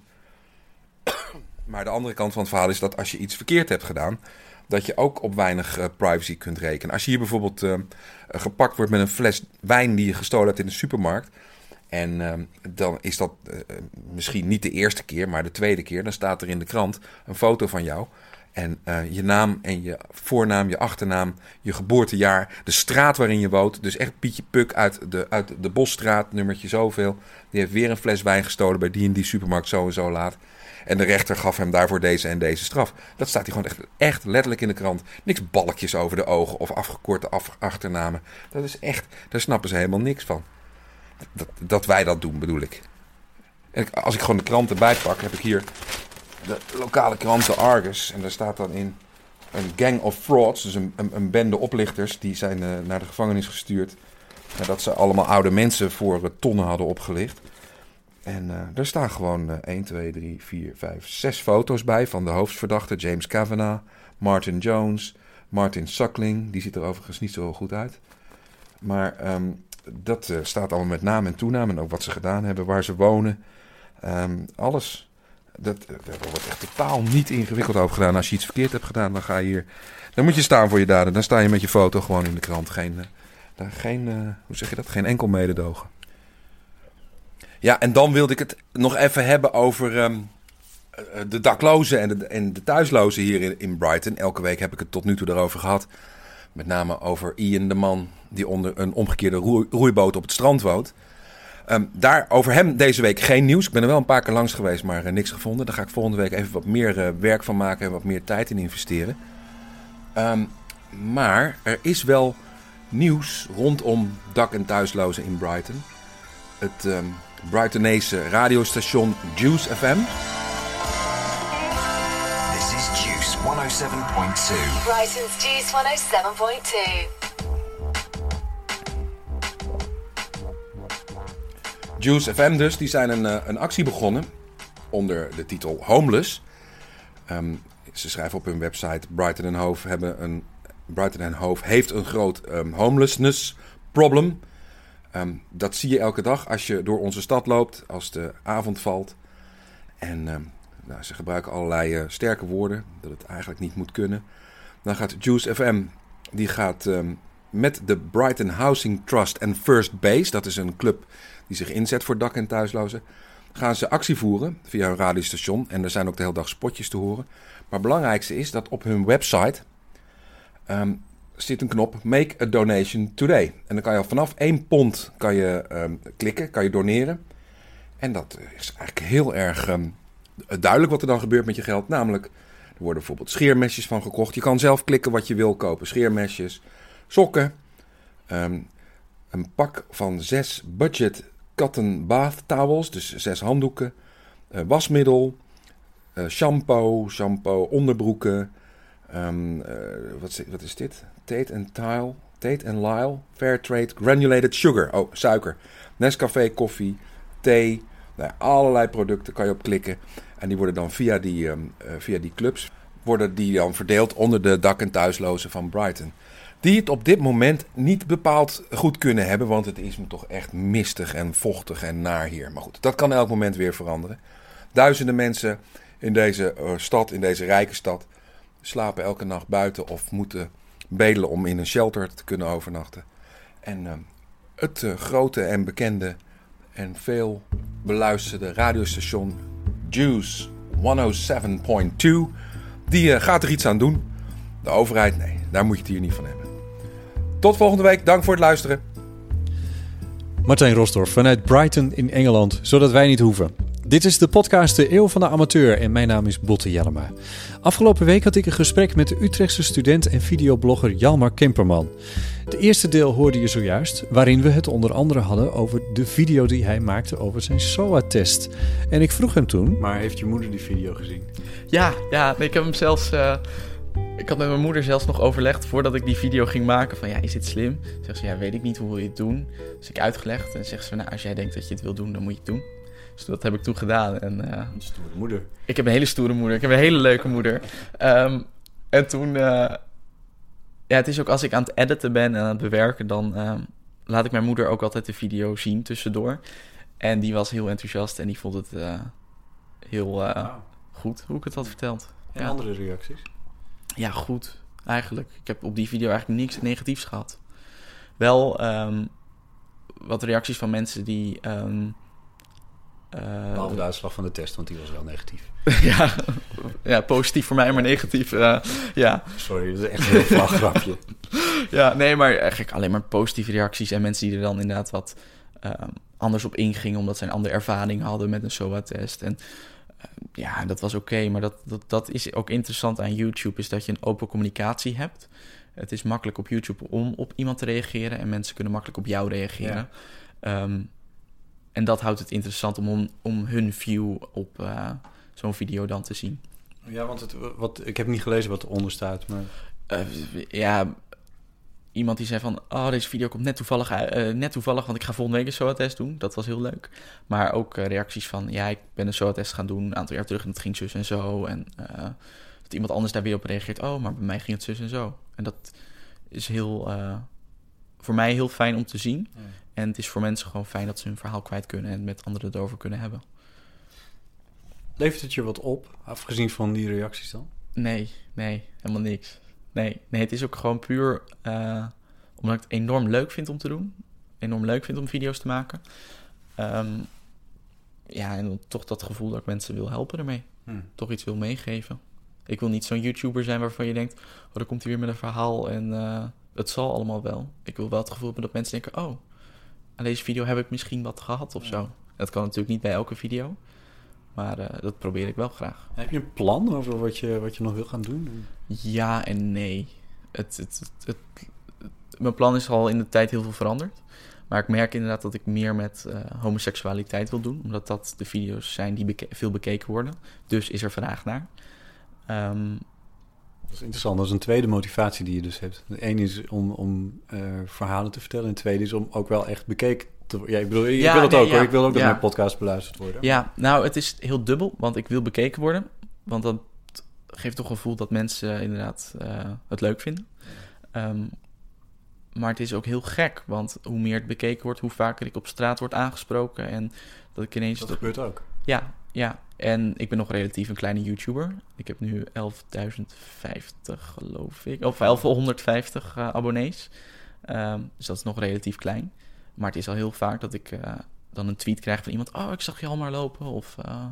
Maar de andere kant van het verhaal is dat als je iets verkeerd hebt gedaan, dat je ook op weinig uh, privacy kunt rekenen. Als je hier bijvoorbeeld uh, gepakt wordt met een fles wijn die je gestolen hebt in de supermarkt. En uh, dan is dat uh, misschien niet de eerste keer, maar de tweede keer. Dan staat er in de krant een foto van jou. En uh, je naam en je voornaam, je achternaam, je geboortejaar, de straat waarin je woont. Dus echt Pietje Puk uit de, uit de Bosstraat, nummertje zoveel. Die heeft weer een fles wijn gestolen bij die en die supermarkt zo en zo laat. En de rechter gaf hem daarvoor deze en deze straf. Dat staat hier gewoon echt, echt letterlijk in de krant. Niks balkjes over de ogen of afgekorte af, achternamen. Dat is echt, daar snappen ze helemaal niks van. Dat, dat wij dat doen, bedoel ik. En als ik gewoon de krant erbij pak, heb ik hier de lokale krant de Argus. En daar staat dan in een gang of frauds, dus een, een, een bende oplichters. Die zijn uh, naar de gevangenis gestuurd. Nadat ze allemaal oude mensen voor uh, tonnen hadden opgelicht. En uh, daar staan gewoon uh, één, twee, drie, vier, vijf, zes foto's bij van de hoofdverdachten. James Kavanagh, Martin Jones, Martin Suckling. Die ziet er overigens niet zo goed uit. Maar um, dat uh, staat allemaal met naam en toenaam. En ook wat ze gedaan hebben, waar ze wonen. Um, alles. Dat, daar wordt echt totaal niet ingewikkeld over gedaan. Als je iets verkeerd hebt gedaan, dan ga je hier. Dan moet je staan voor je daden. Dan sta je met je foto gewoon in de krant. Geen, uh, geen uh, hoe zeg je dat? Geen enkel mededogen. Ja, en dan wilde ik het nog even hebben over um, de daklozen en de, en de thuislozen hier in, in Brighton. Elke week heb ik het tot nu toe daarover gehad. Met name over Ian, de man die onder een omgekeerde roei, roeiboot op het strand woont. Um, daar over hem deze week geen nieuws. Ik ben er wel een paar keer langs geweest, maar uh, niks gevonden. Daar ga ik volgende week even wat meer uh, werk van maken en wat meer tijd in investeren. Um, maar er is wel nieuws rondom dak- en thuislozen in Brighton. Het um, Brightonese radiostation Juice F M. This is Juice honderdzeven komma twee. Brighton's Juice honderdzeven komma twee. Juice F M dus, die zijn een, een actie begonnen onder de titel Homeless. Um, ze schrijven op hun website Brighton en Hove hebben een Brighton en Hove heeft een groot um, homelessness problem. Um, dat zie je elke dag als je door onze stad loopt, als de avond valt. En um, nou, ze gebruiken allerlei uh, sterke woorden, dat het eigenlijk niet moet kunnen. Dan gaat Juice F M, die gaat um, met de Brighton Housing Trust en First Base, dat is een club die zich inzet voor dak- en thuislozen, gaan ze actie voeren via hun radiostation. En er zijn ook de hele dag spotjes te horen. Maar het belangrijkste is dat op hun website um, zit een knop Make a Donation Today. En dan kan je al vanaf één pond kan je, um, klikken, kan je doneren. En dat is eigenlijk heel erg um, duidelijk wat er dan gebeurt met je geld. Namelijk, er worden bijvoorbeeld scheermesjes van gekocht. Je kan zelf klikken wat je wil kopen. Scheermesjes, sokken, um, een pak van zes budget cotton bath towels, dus zes handdoeken, uh, wasmiddel, uh, shampoo, shampoo, onderbroeken. Um, uh, wat, is, wat is dit? Tate and Tile, Tate and Lyle, Fairtrade, Granulated Sugar, oh, suiker, Nescafé, koffie, thee, nou, allerlei producten kan je op klikken. En die worden dan via die, um, uh, via die clubs, worden die dan verdeeld onder de dak- en thuislozen van Brighton. Die het op dit moment niet bepaald goed kunnen hebben, want het is toch echt mistig en vochtig en naar hier. Maar goed, dat kan elk moment weer veranderen. Duizenden mensen in deze uh, stad, in deze rijke stad, slapen elke nacht buiten of moeten bedelen om in een shelter te kunnen overnachten. En uh, het uh, grote en bekende en veel beluisterde radiostation Juice honderdzeven komma twee, die uh, gaat er iets aan doen. De overheid, nee, daar moet je het hier niet van hebben. Tot volgende week, dank voor het luisteren. Martijn Rosdorff vanuit Brighton in Engeland, zodat wij niet hoeven. Dit is de podcast De Eeuw van de Amateur en mijn naam is Botte Jellema. Afgelopen week had ik een gesprek met de Utrechtse student en videoblogger Hjalmar Kemperman. De eerste deel hoorde je zojuist, waarin we het onder andere hadden over de video die hij maakte over zijn S O A-test. En ik vroeg hem toen... Maar heeft je moeder die video gezien? Ja, ja, ik heb hem zelfs... Uh... Ik had met mijn moeder zelfs nog overlegd voordat ik die video ging maken van ja, is dit slim? Zegt ze, ja, weet ik niet, hoe wil je het doen? Dus ik uitgelegd en zegt ze, nou, als jij denkt dat je het wil doen, dan moet je het doen. Dus dat heb ik toen gedaan. En, uh, een stoere moeder. Ik heb een hele stoere moeder. Ik heb een hele leuke moeder. Um, En toen... Uh, ja, het is ook als ik aan het editen ben en aan het bewerken... dan uh, laat ik mijn moeder ook altijd de video zien tussendoor. En die was heel enthousiast en die vond het uh, heel uh, wow. goed hoe ik het had verteld. En ja. andere reacties? Ja, goed. Eigenlijk. Ik heb op die video eigenlijk niks negatiefs gehad. Wel um, wat reacties van mensen die... Um, uh, Behalve de uitslag van de test, want die was wel negatief. ja, ja, positief voor mij, maar negatief. Uh, ja. Sorry, dat is echt een heel flauw grapje. Ja, nee, maar eigenlijk alleen maar positieve reacties. En mensen die er dan inderdaad wat uh, anders op ingingen... omdat ze een andere ervaring hadden met een S O A-test. En uh, ja, dat was oké. Okay, maar dat, dat, dat is ook interessant aan YouTube... is dat je een open communicatie hebt. Het is makkelijk op YouTube om op iemand te reageren... en mensen kunnen makkelijk op jou reageren. Ja. Um, en dat houdt het interessant om, om, om hun view op uh, zo'n video dan te zien. Ja, want het, wat, ik heb niet gelezen wat eronder staat, maar... Uh, ja, iemand die zei van... oh, deze video komt net toevallig, uh, net toevallig... want ik ga volgende week een S O A-test doen. Dat was heel leuk. Maar ook uh, reacties van... ja, ik ben een S O A-test gaan doen een aantal jaar terug... en het ging zus en zo. En uh, dat iemand anders daar weer op reageert... oh, maar bij mij ging het zus en zo. En dat is heel... Uh, voor mij heel fijn om te zien... Ja. En het is voor mensen gewoon fijn dat ze hun verhaal kwijt kunnen... en met anderen het over kunnen hebben. Levert het je wat op, afgezien van die reacties dan? Nee, nee, helemaal niks. Nee, nee het is ook gewoon puur... Uh, omdat ik het enorm leuk vind om te doen. Enorm leuk vind om video's te maken. Um, ja, en dan toch dat gevoel dat ik mensen wil helpen ermee. Hmm. Toch iets wil meegeven. Ik wil niet zo'n YouTuber zijn waarvan je denkt... oh, dan komt hij weer met een verhaal en uh, het zal allemaal wel. Ik wil wel het gevoel hebben dat mensen denken... oh, aan deze video heb ik misschien wat gehad of zo. Dat kan natuurlijk niet bij elke video. Maar uh, dat probeer ik wel graag. Heb je een plan over wat je, wat je nog wil gaan doen? Ja en nee. Het, het, het, het, het, mijn plan is al in de tijd heel veel veranderd. Maar ik merk inderdaad dat ik meer met uh, homoseksualiteit wil doen. Omdat dat de video's zijn die beke- veel bekeken worden. Dus is er vraag naar. Um, dat is interessant. Dat is een tweede motivatie die je dus hebt. De ene is om, om uh, verhalen te vertellen. En de tweede is om ook wel echt bekeken te worden. Ja, ik bedoel, ik ja, wil het nee, ook ja, hoor. Ik wil ook dat ja. mijn podcast beluisterd worden. Ja, nou het is heel dubbel. Want ik wil bekeken worden. Want dat geeft toch een gevoel dat mensen uh, inderdaad uh, het leuk vinden. Um, maar het is ook heel gek. Want hoe meer het bekeken wordt, hoe vaker ik op straat word aangesproken. En dat ik ineens... Dat dat... gebeurt ook. Ja, ja. En ik ben nog relatief een kleine YouTuber. Ik heb nu elfduizend vijftig, geloof ik. Of elfhonderdvijftig uh, abonnees. Um, dus dat is nog relatief klein. Maar het is al heel vaak dat ik uh, dan een tweet krijg van iemand... oh, ik zag je al maar lopen. Of uh,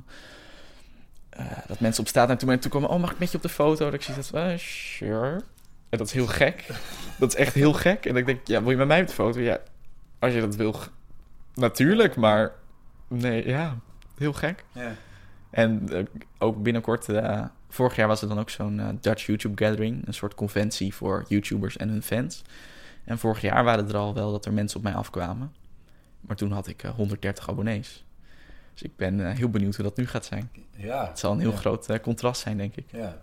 uh, dat mensen op straat naar toe, toe komen... oh, mag ik met je op de foto? Dat ik zie dat, uh, sure. En dat is heel gek. Dat is echt heel gek. En dan denk ik, ja, wil je met mij op de foto? Ja, als je dat wil, natuurlijk. Maar nee, ja, heel gek. Ja. En uh, ook binnenkort... Uh, vorig jaar was er dan ook zo'n uh, Dutch YouTube Gathering. Een soort conventie voor YouTubers en hun fans. En vorig jaar waren er al wel dat er mensen op mij afkwamen. Maar toen had ik uh, honderddertig abonnees. Dus ik ben uh, heel benieuwd hoe dat nu gaat zijn. Ja. Het zal een heel ja. groot uh, contrast zijn, denk ik. Ja.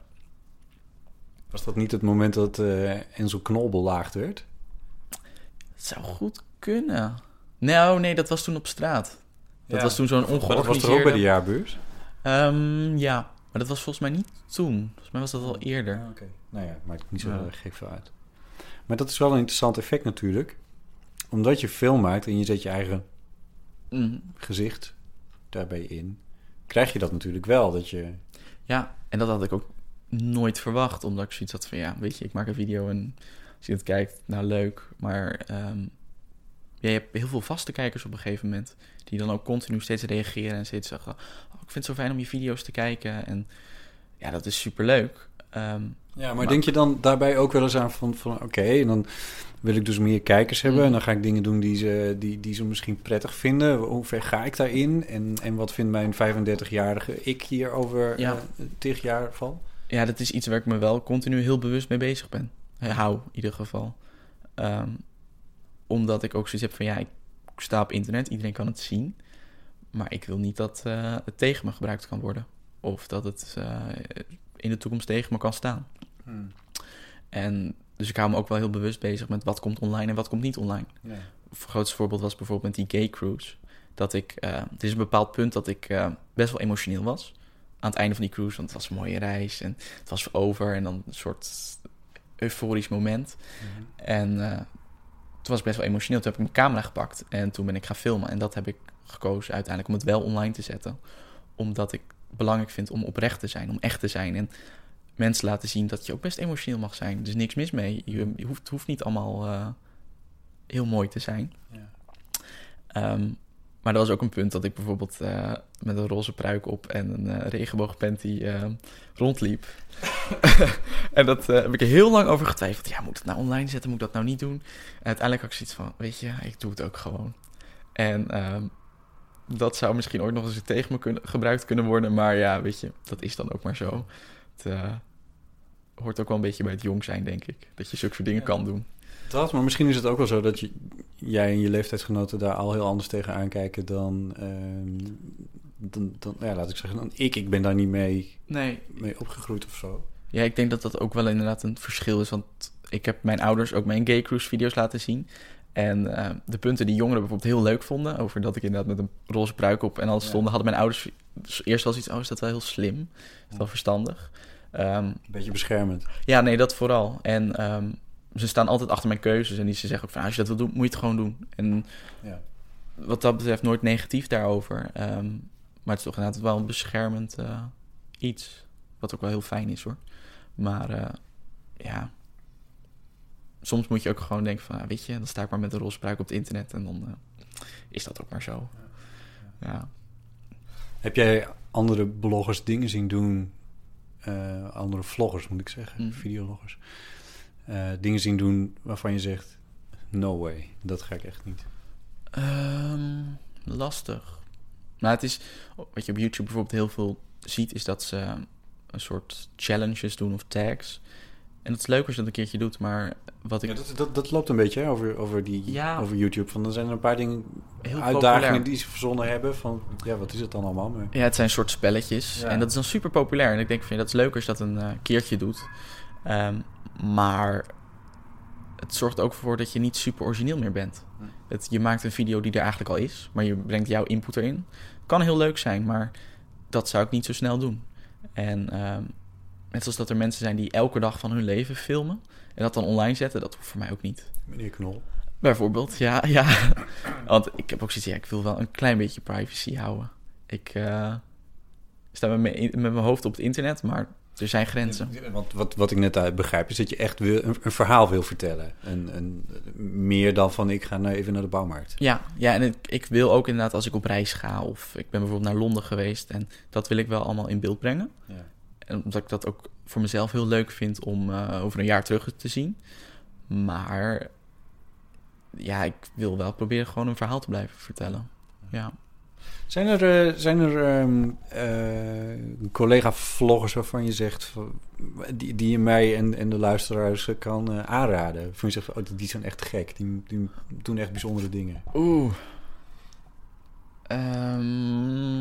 Was dat niet het moment dat uh, Enzo Knol belaagd werd? Het zou goed kunnen. Nou, nee, dat was toen op straat. Dat ja. was toen zo'n ongeorganiseerde... Maar dat was er ook bij de jaarbeurs? Um, ja, maar dat was volgens mij niet toen. Volgens mij was dat al eerder. Ah, Oké, okay. Nou ja, maakt niet zo ja. gek veel uit. Maar dat is wel een interessant effect natuurlijk. Omdat je film maakt en je zet je eigen mm. gezicht daarbij in... krijg je dat natuurlijk wel, dat je... Ja, en dat had ik ook nooit verwacht. Omdat ik zoiets had van, ja, weet je, ik maak een video en als je het kijkt, nou leuk. Maar um, ja, je hebt heel veel vaste kijkers op een gegeven moment... die dan ook continu steeds reageren en steeds zeggen... oh, ik vind het zo fijn om je video's te kijken. En ja, dat is superleuk. Um, ja, maar, maar denk je dan daarbij ook wel eens aan van... van oké, okay, en dan wil ik dus meer kijkers hebben... Mm. en dan ga ik dingen doen die ze, die, die ze misschien prettig vinden. Hoe ver ga ik daarin? En, en wat vindt mijn vijfendertigjarige ik hier over ja. uh, tig jaar van? Ja, dat is iets waar ik me wel continu heel bewust mee bezig ben. Hou, in ieder geval. Um, omdat ik ook zoiets heb van... ja, ik sta op internet, iedereen kan het zien... maar ik wil niet dat uh, het tegen me gebruikt kan worden. Of dat het uh, in de toekomst tegen me kan staan. Hmm. En dus ik hou me ook wel heel bewust bezig met wat komt online en wat komt niet online. Ja. Het grootste voorbeeld was bijvoorbeeld met die gay cruise. Dat ik, uh, het is een bepaald punt dat ik uh, best wel emotioneel was. aan het einde van die cruise, want het was een mooie reis en het was over en dan een soort euforisch moment. Mm-hmm. En uh, toen was ik best wel emotioneel. Toen heb ik mijn camera gepakt en toen ben ik gaan filmen. En dat heb ik gekozen uiteindelijk om het wel online te zetten. Omdat ik belangrijk vind om oprecht te zijn, om echt te zijn. En mensen laten zien dat je ook best emotioneel mag zijn. Er is niks mis mee. Je, je hoeft, hoeft niet allemaal uh, heel mooi te zijn. Ja. Um, maar dat was ook een punt dat ik bijvoorbeeld uh, met een roze pruik op en een uh, regenboogpanty uh, rondliep. En dat uh, heb ik er heel lang over getwijfeld. Ja, moet ik het nou online zetten? Moet ik dat nou niet doen? En uiteindelijk had ik zoiets van, weet je, ik doe het ook gewoon. En um, dat zou misschien ooit nog eens tegen me kunnen, gebruikt kunnen worden. Maar ja, weet je, dat is dan ook maar zo. Het uh, hoort ook wel een beetje bij het jong zijn, denk ik. Dat je zulke soort dingen ja. kan doen. Dat, maar misschien is het ook wel zo dat je, jij en je leeftijdsgenoten daar al heel anders tegen aankijken dan, uh, dan, dan ja, laat ik zeggen, dan ik. Ik ben daar niet mee, nee. mee opgegroeid of zo. Ja, ik denk dat dat ook wel inderdaad een verschil is. Want ik heb mijn ouders ook mijn gay cruise video's laten zien. En uh, de punten die jongeren bijvoorbeeld heel leuk vonden, over dat ik inderdaad met een roze pruik op en alles ja. stond, hadden mijn ouders eerst wel zoiets, oh, is dat wel heel slim? Is dat ja. wel verstandig? Um, Beetje beschermend. Ja, nee, dat vooral. En um, ze staan altijd achter mijn keuzes en die ze zeggen ook van, als je dat wil doen, moet je het gewoon doen. En ja. wat dat betreft nooit negatief daarover. Um, maar het is toch inderdaad wel een beschermend uh, iets, wat ook wel heel fijn is hoor. Maar uh, ja, soms moet je ook gewoon denken van, weet je, dan sta ik maar met een roze pruik op het internet en dan uh, is dat ook maar zo. Ja. Ja. Heb jij andere bloggers dingen zien doen, uh, andere vloggers moet ik zeggen, mm. videologgers, uh, dingen zien doen waarvan je zegt, no way, dat ga ik echt niet? Um, lastig. Nou, het is, wat je op YouTube bijvoorbeeld heel veel ziet, is dat ze een soort challenges doen of tags. En dat is leuk als je dat een keertje doet, maar wat ik... Ja, dat, dat, dat loopt een beetje hè, over, over, die, ja. over YouTube. Van, er zijn er een paar dingen, heel uitdagingen populair. Die ze verzonnen hebben. Van, ja, wat is het dan allemaal? Maar... Ja, het zijn een soort spelletjes. Ja. En dat is dan super populair. En ik denk, van, dat is leuk als je dat een uh, keertje doet. Um, maar het zorgt ook voor dat je niet super origineel meer bent. Hm. Het, je maakt een video die er eigenlijk al is, maar je brengt jouw input erin. Kan heel leuk zijn, maar dat zou ik niet zo snel doen. En... Um, Net zoals dat er mensen zijn die elke dag van hun leven filmen en dat dan online zetten, dat hoeft voor mij ook niet. Meneer Knol. Bijvoorbeeld, ja. ja. Want ik heb ook zoiets, ja, ik wil wel een klein beetje privacy houden. Ik uh, sta met mijn, met mijn hoofd op het internet, maar er zijn grenzen. Want wat, wat ik net uit begrijp is dat je echt wil, een, een verhaal wil vertellen. En, en meer dan van ik ga nou even naar de bouwmarkt. Ja, ja en ik, ik wil ook inderdaad als ik op reis ga of ik ben bijvoorbeeld naar Londen geweest en dat wil ik wel allemaal in beeld brengen. Ja. En omdat ik dat ook voor mezelf heel leuk vind om uh, over een jaar terug te zien. Maar ja, ik wil wel proberen gewoon een verhaal te blijven vertellen. Ja. Zijn er, uh, zijn er um, uh, collega-vloggers waarvan je zegt... die, die je mij en, en de luisteraars kan uh, aanraden? Waarvan je zegt, oh, die zijn echt gek. Die, die doen echt bijzondere dingen. Oeh. Um...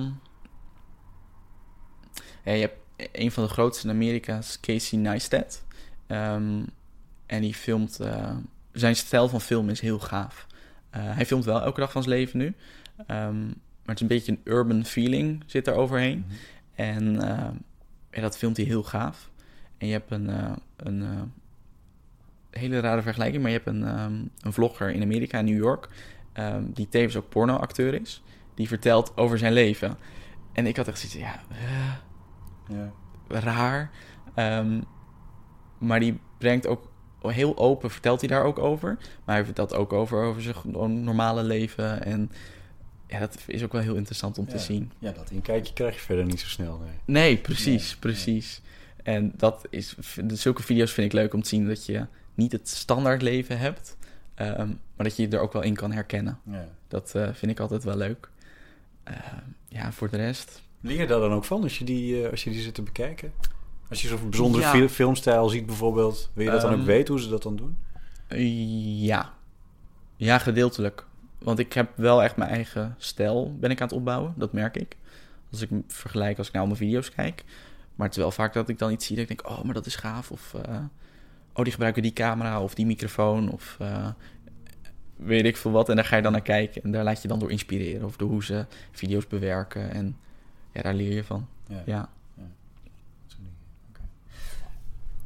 Ja, je hebt een van de grootste in Amerika is Casey Neistat. Um, en die filmt... Uh, zijn stijl van filmen is heel gaaf. Uh, hij filmt wel elke dag van zijn leven nu. Um, maar het is een beetje een urban feeling zit er overheen. Mm-hmm. En uh, ja, dat filmt hij heel gaaf. En je hebt een, uh, een uh, hele rare vergelijking... maar je hebt een, um, een vlogger in Amerika, in New York... Um, die tevens ook pornoacteur is... die vertelt over zijn leven. En ik had echt zoiets ja... Uh, Ja. raar. Um, maar die brengt ook heel open, vertelt hij daar ook over. Maar hij vertelt ook over, over zijn normale leven. En ja, dat is ook wel heel interessant om ja. te zien. Ja, dat inkijkje krijg je verder niet zo snel. Nee, nee precies, nee. precies. Nee. En dat is, zulke video's vind ik leuk om te zien dat je niet het standaard leven hebt. Um, maar dat je je er ook wel in kan herkennen. Ja. Dat uh, vind ik altijd wel leuk. Uh, ja, voor de rest... Leer je daar dan ook van als je die, uh, als je die zit te bekijken? Als je zo'n bijzondere ja. fil- filmstijl ziet bijvoorbeeld, wil je dat um, dan ook weten hoe ze dat dan doen? Uh, ja. Ja, gedeeltelijk. Want ik heb wel echt mijn eigen stijl ben ik aan het opbouwen. Dat merk ik. Als ik vergelijk als ik naar mijn video's kijk. Maar het is wel vaak dat ik dan iets zie dat ik denk, oh, maar dat is gaaf. Of, uh, oh, die gebruiken die camera of die microfoon. Of uh, weet ik veel wat. En daar ga je dan naar kijken. En daar laat je dan door inspireren. Of door hoe ze video's bewerken. En ja, daar leer je van. Ja. ja. ja.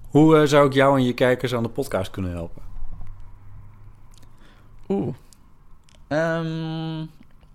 Hoe uh, zou ik jou en je kijkers aan de podcast kunnen helpen? Oeh. Um...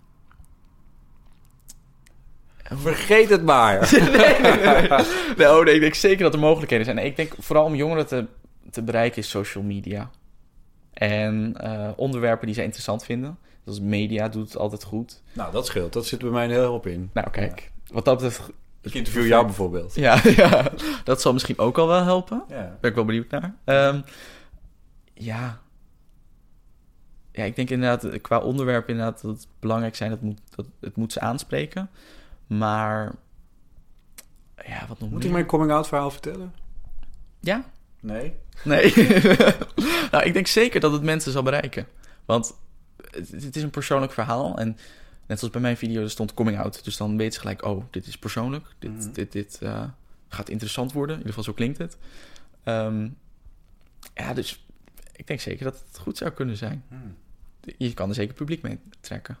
Vergeet het maar. nee, nee, nee. nee, oh, nee, ik denk zeker dat er mogelijkheden zijn. Ik denk vooral om jongeren te, te bereiken is social media. En uh, onderwerpen die zij interessant vinden. Dus media doet het altijd goed. Nou, dat scheelt. Dat zit bij mij heel op in. Nou, kijk. Ja. Wat dat betreft... Ik interview jou bijvoorbeeld. Ja, ja, dat zal misschien ook al wel helpen. Ja. Ben ik wel benieuwd naar. Um, ja... Ja, ik denk inderdaad, qua onderwerp inderdaad dat het belangrijk zijn, dat moet, dat het moet ze aanspreken. Maar, ja, wat nog Moet meer? ik mijn coming-out verhaal vertellen? Ja? Nee? Nee. Nou, ik denk zeker dat het mensen zal bereiken. Want het, het is een persoonlijk verhaal. En net zoals bij mijn video, er stond coming-out. Dus dan weet ze gelijk, oh, dit is persoonlijk. Dit, mm-hmm. dit, dit uh, gaat interessant worden. In ieder geval, zo klinkt het. Um, ja, dus ik denk zeker dat het goed zou kunnen zijn. Hmm. Je kan er zeker publiek mee trekken.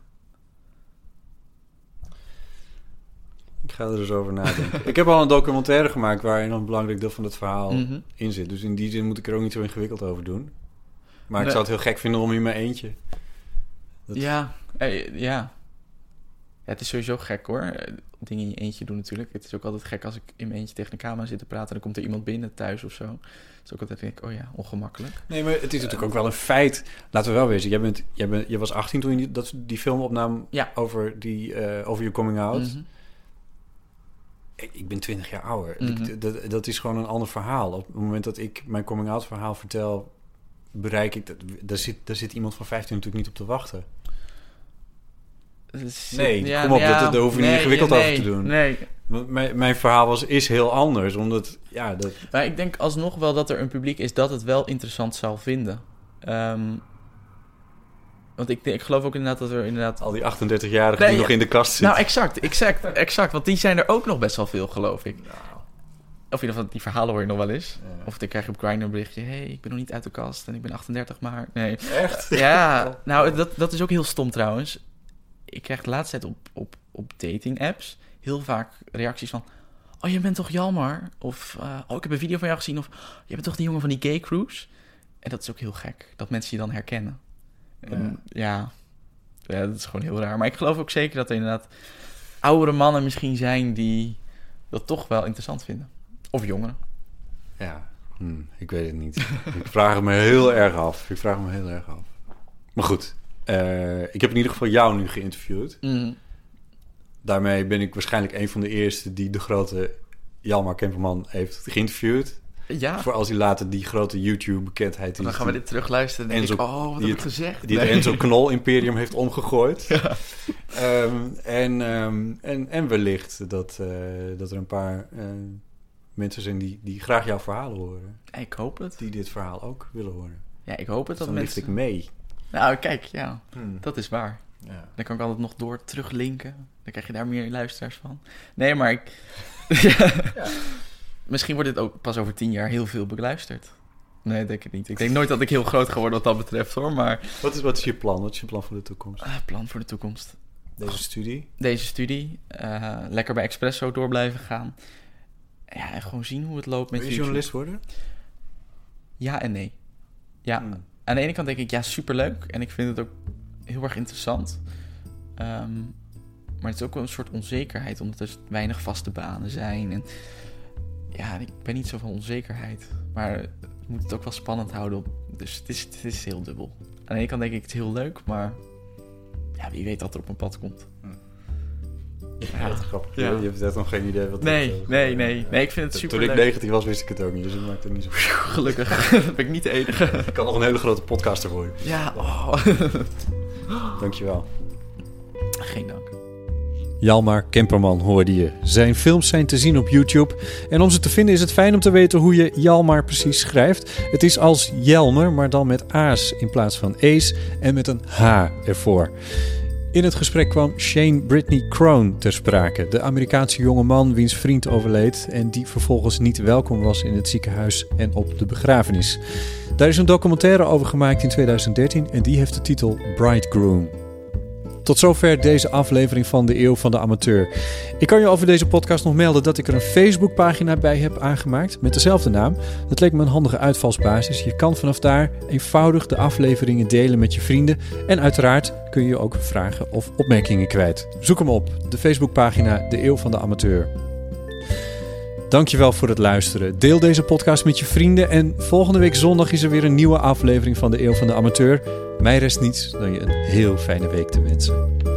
Ik ga er dus over nadenken. Ik heb al een documentaire gemaakt waarin een belangrijk deel van het verhaal mm-hmm. in zit. Dus in die zin moet ik er ook niet zo ingewikkeld over doen. Maar nee. ik zou het heel gek vinden om in mijn eentje. Dat... Ja, eh, ja. Ja, het is sowieso gek hoor. Dingen in je eentje doen natuurlijk. Het is ook altijd gek als ik in mijn eentje tegen de camera zit te praten en dan komt er iemand binnen thuis of zo. Dat is ook altijd denk ik, oh ja, ongemakkelijk. Nee, maar het is natuurlijk uh, ook wel een feit. Laten we wel wezen. Jij bent, jij bent, je was achttien toen je die, dat, die film opnam ja. over, die, uh, over je coming out. Mm-hmm. Ik, ik ben twintig jaar ouder. Mm-hmm. Ik, dat, dat is gewoon een ander verhaal. Op het moment dat ik mijn coming out verhaal vertel, bereik ik dat. Daar zit, daar zit iemand van vijftien natuurlijk niet op te wachten. Nee, ja, kom op, ja, dat, daar hoef je nee, niet ingewikkeld nee, over te doen. Nee. Mijn, mijn verhaal was, is heel anders, omdat, ja... Dat... Maar ik denk alsnog wel dat er een publiek is dat het wel interessant zal vinden. Um, want ik, ik geloof ook inderdaad dat er inderdaad... Al die achtendertig-jarigen nee, die ja, nog in de kast zitten. Nou, exact, exact, exact. Want die zijn er ook nog best wel veel, geloof ik. Nou. Of in ieder geval, die verhalen hoor je nog wel eens. Ja. Of dan krijg je op Grindr een berichtje... hey, ik ben nog niet uit de kast en ik ben achtendertig, maar... Nee. Echt? Ja, nou, dat, dat is ook heel stom trouwens. Ik krijg de laatste tijd op, op, op dating-apps heel vaak reacties van... oh, je bent toch Jalmar? Of, uh, oh, ik heb een video van jou gezien. Of, je bent toch die jongen van die gay cruise? En dat is ook heel gek, dat mensen je dan herkennen. Ja. En, ja, ja, dat is gewoon heel raar. Maar ik geloof ook zeker dat er inderdaad oudere mannen misschien zijn... die dat toch wel interessant vinden. Of jongeren. Ja, hm, ik weet het niet. Ik vraag het me heel erg af. Ik vraag me heel erg af. Maar goed... Uh, ik heb in ieder geval jou nu geïnterviewd. Mm. Daarmee ben ik waarschijnlijk een van de eerste die de grote Jalmar Kemperman heeft geïnterviewd. Ja. Voor als hij later die grote YouTube-bekendheid... Dan gaan we dit terugluisteren en denk ik, oh, wat heb ik gezegd? Die nee. het Enzo Knol-imperium heeft omgegooid. Ja. Um, en, um, en, en wellicht dat, uh, dat er een paar uh, mensen zijn die, die graag jouw verhalen horen. Ik hoop het. Die dit verhaal ook willen horen. Ja, ik hoop het. Dus dat dan mensen... licht ik mee. Nou, kijk, ja, hmm. dat is waar. Ja. Dan kan ik altijd nog door teruglinken. Dan krijg je daar meer luisteraars van. Nee, maar ik... ja. Ja. Misschien wordt dit ook pas over tien jaar heel veel beluisterd. Nee, ik denk het niet. Ik denk nooit dat ik heel groot ga worden wat dat betreft, hoor. Maar... Wat is, wat is je plan? Wat is je plan voor de toekomst? Uh, plan voor de toekomst? Deze studie? Deze studie. Uh, lekker bij Expresso door blijven gaan. Ja, en gewoon zien hoe het loopt met Wil je journalist worden? Ja en nee. Ja, hmm. Aan de ene kant denk ik, ja, superleuk. En ik vind het ook heel erg interessant. Um, maar het is ook wel een soort onzekerheid, omdat er weinig vaste banen zijn. En ja, ik ben niet zo van onzekerheid. Maar het moet het ook wel spannend houden. Dus het is, het is heel dubbel. Aan de ene kant denk ik, het is heel leuk, maar ja, wie weet wat er op mijn pad komt. Hmm. Ja, dat is grappig. Ja. Je hebt echt nog geen idee wat nee, het is. Nee, nee, nee. Ik vind het super Toen ik negentien was, wist ik het ook niet. Dus het maakt het niet zo veel. Gelukkig. Dat ben ik niet de enige. Ik kan nog een hele grote podcaster worden. Ja. Oh. Dankjewel. Geen dank. Jalmar Kemperman hoorde je. Zijn films zijn te zien op YouTube. En om ze te vinden is het fijn om te weten hoe je Jalmar precies schrijft. Het is als Jelmer, maar dan met A's in plaats van E's en met een H ervoor. In het gesprek kwam Shane Brittany Crone ter sprake. De Amerikaanse jongeman wiens vriend overleed en die vervolgens niet welkom was in het ziekenhuis en op de begrafenis. Daar is een documentaire over gemaakt in tweeduizend dertien en die heeft de titel Bridegroom. Tot zover deze aflevering van de Eeuw van de Amateur. Ik kan je over deze podcast nog melden dat ik er een Facebookpagina bij heb aangemaakt met dezelfde naam. Dat leek me een handige uitvalsbasis. Je kan vanaf daar eenvoudig de afleveringen delen met je vrienden. En uiteraard kun je ook vragen of opmerkingen kwijt. Zoek hem op, de Facebookpagina De Eeuw van de Amateur. Dankjewel voor het luisteren. Deel deze podcast met je vrienden. En volgende week zondag is er weer een nieuwe aflevering van De Eeuw van de Amateur. Mij rest niets dan je een heel fijne week te wensen.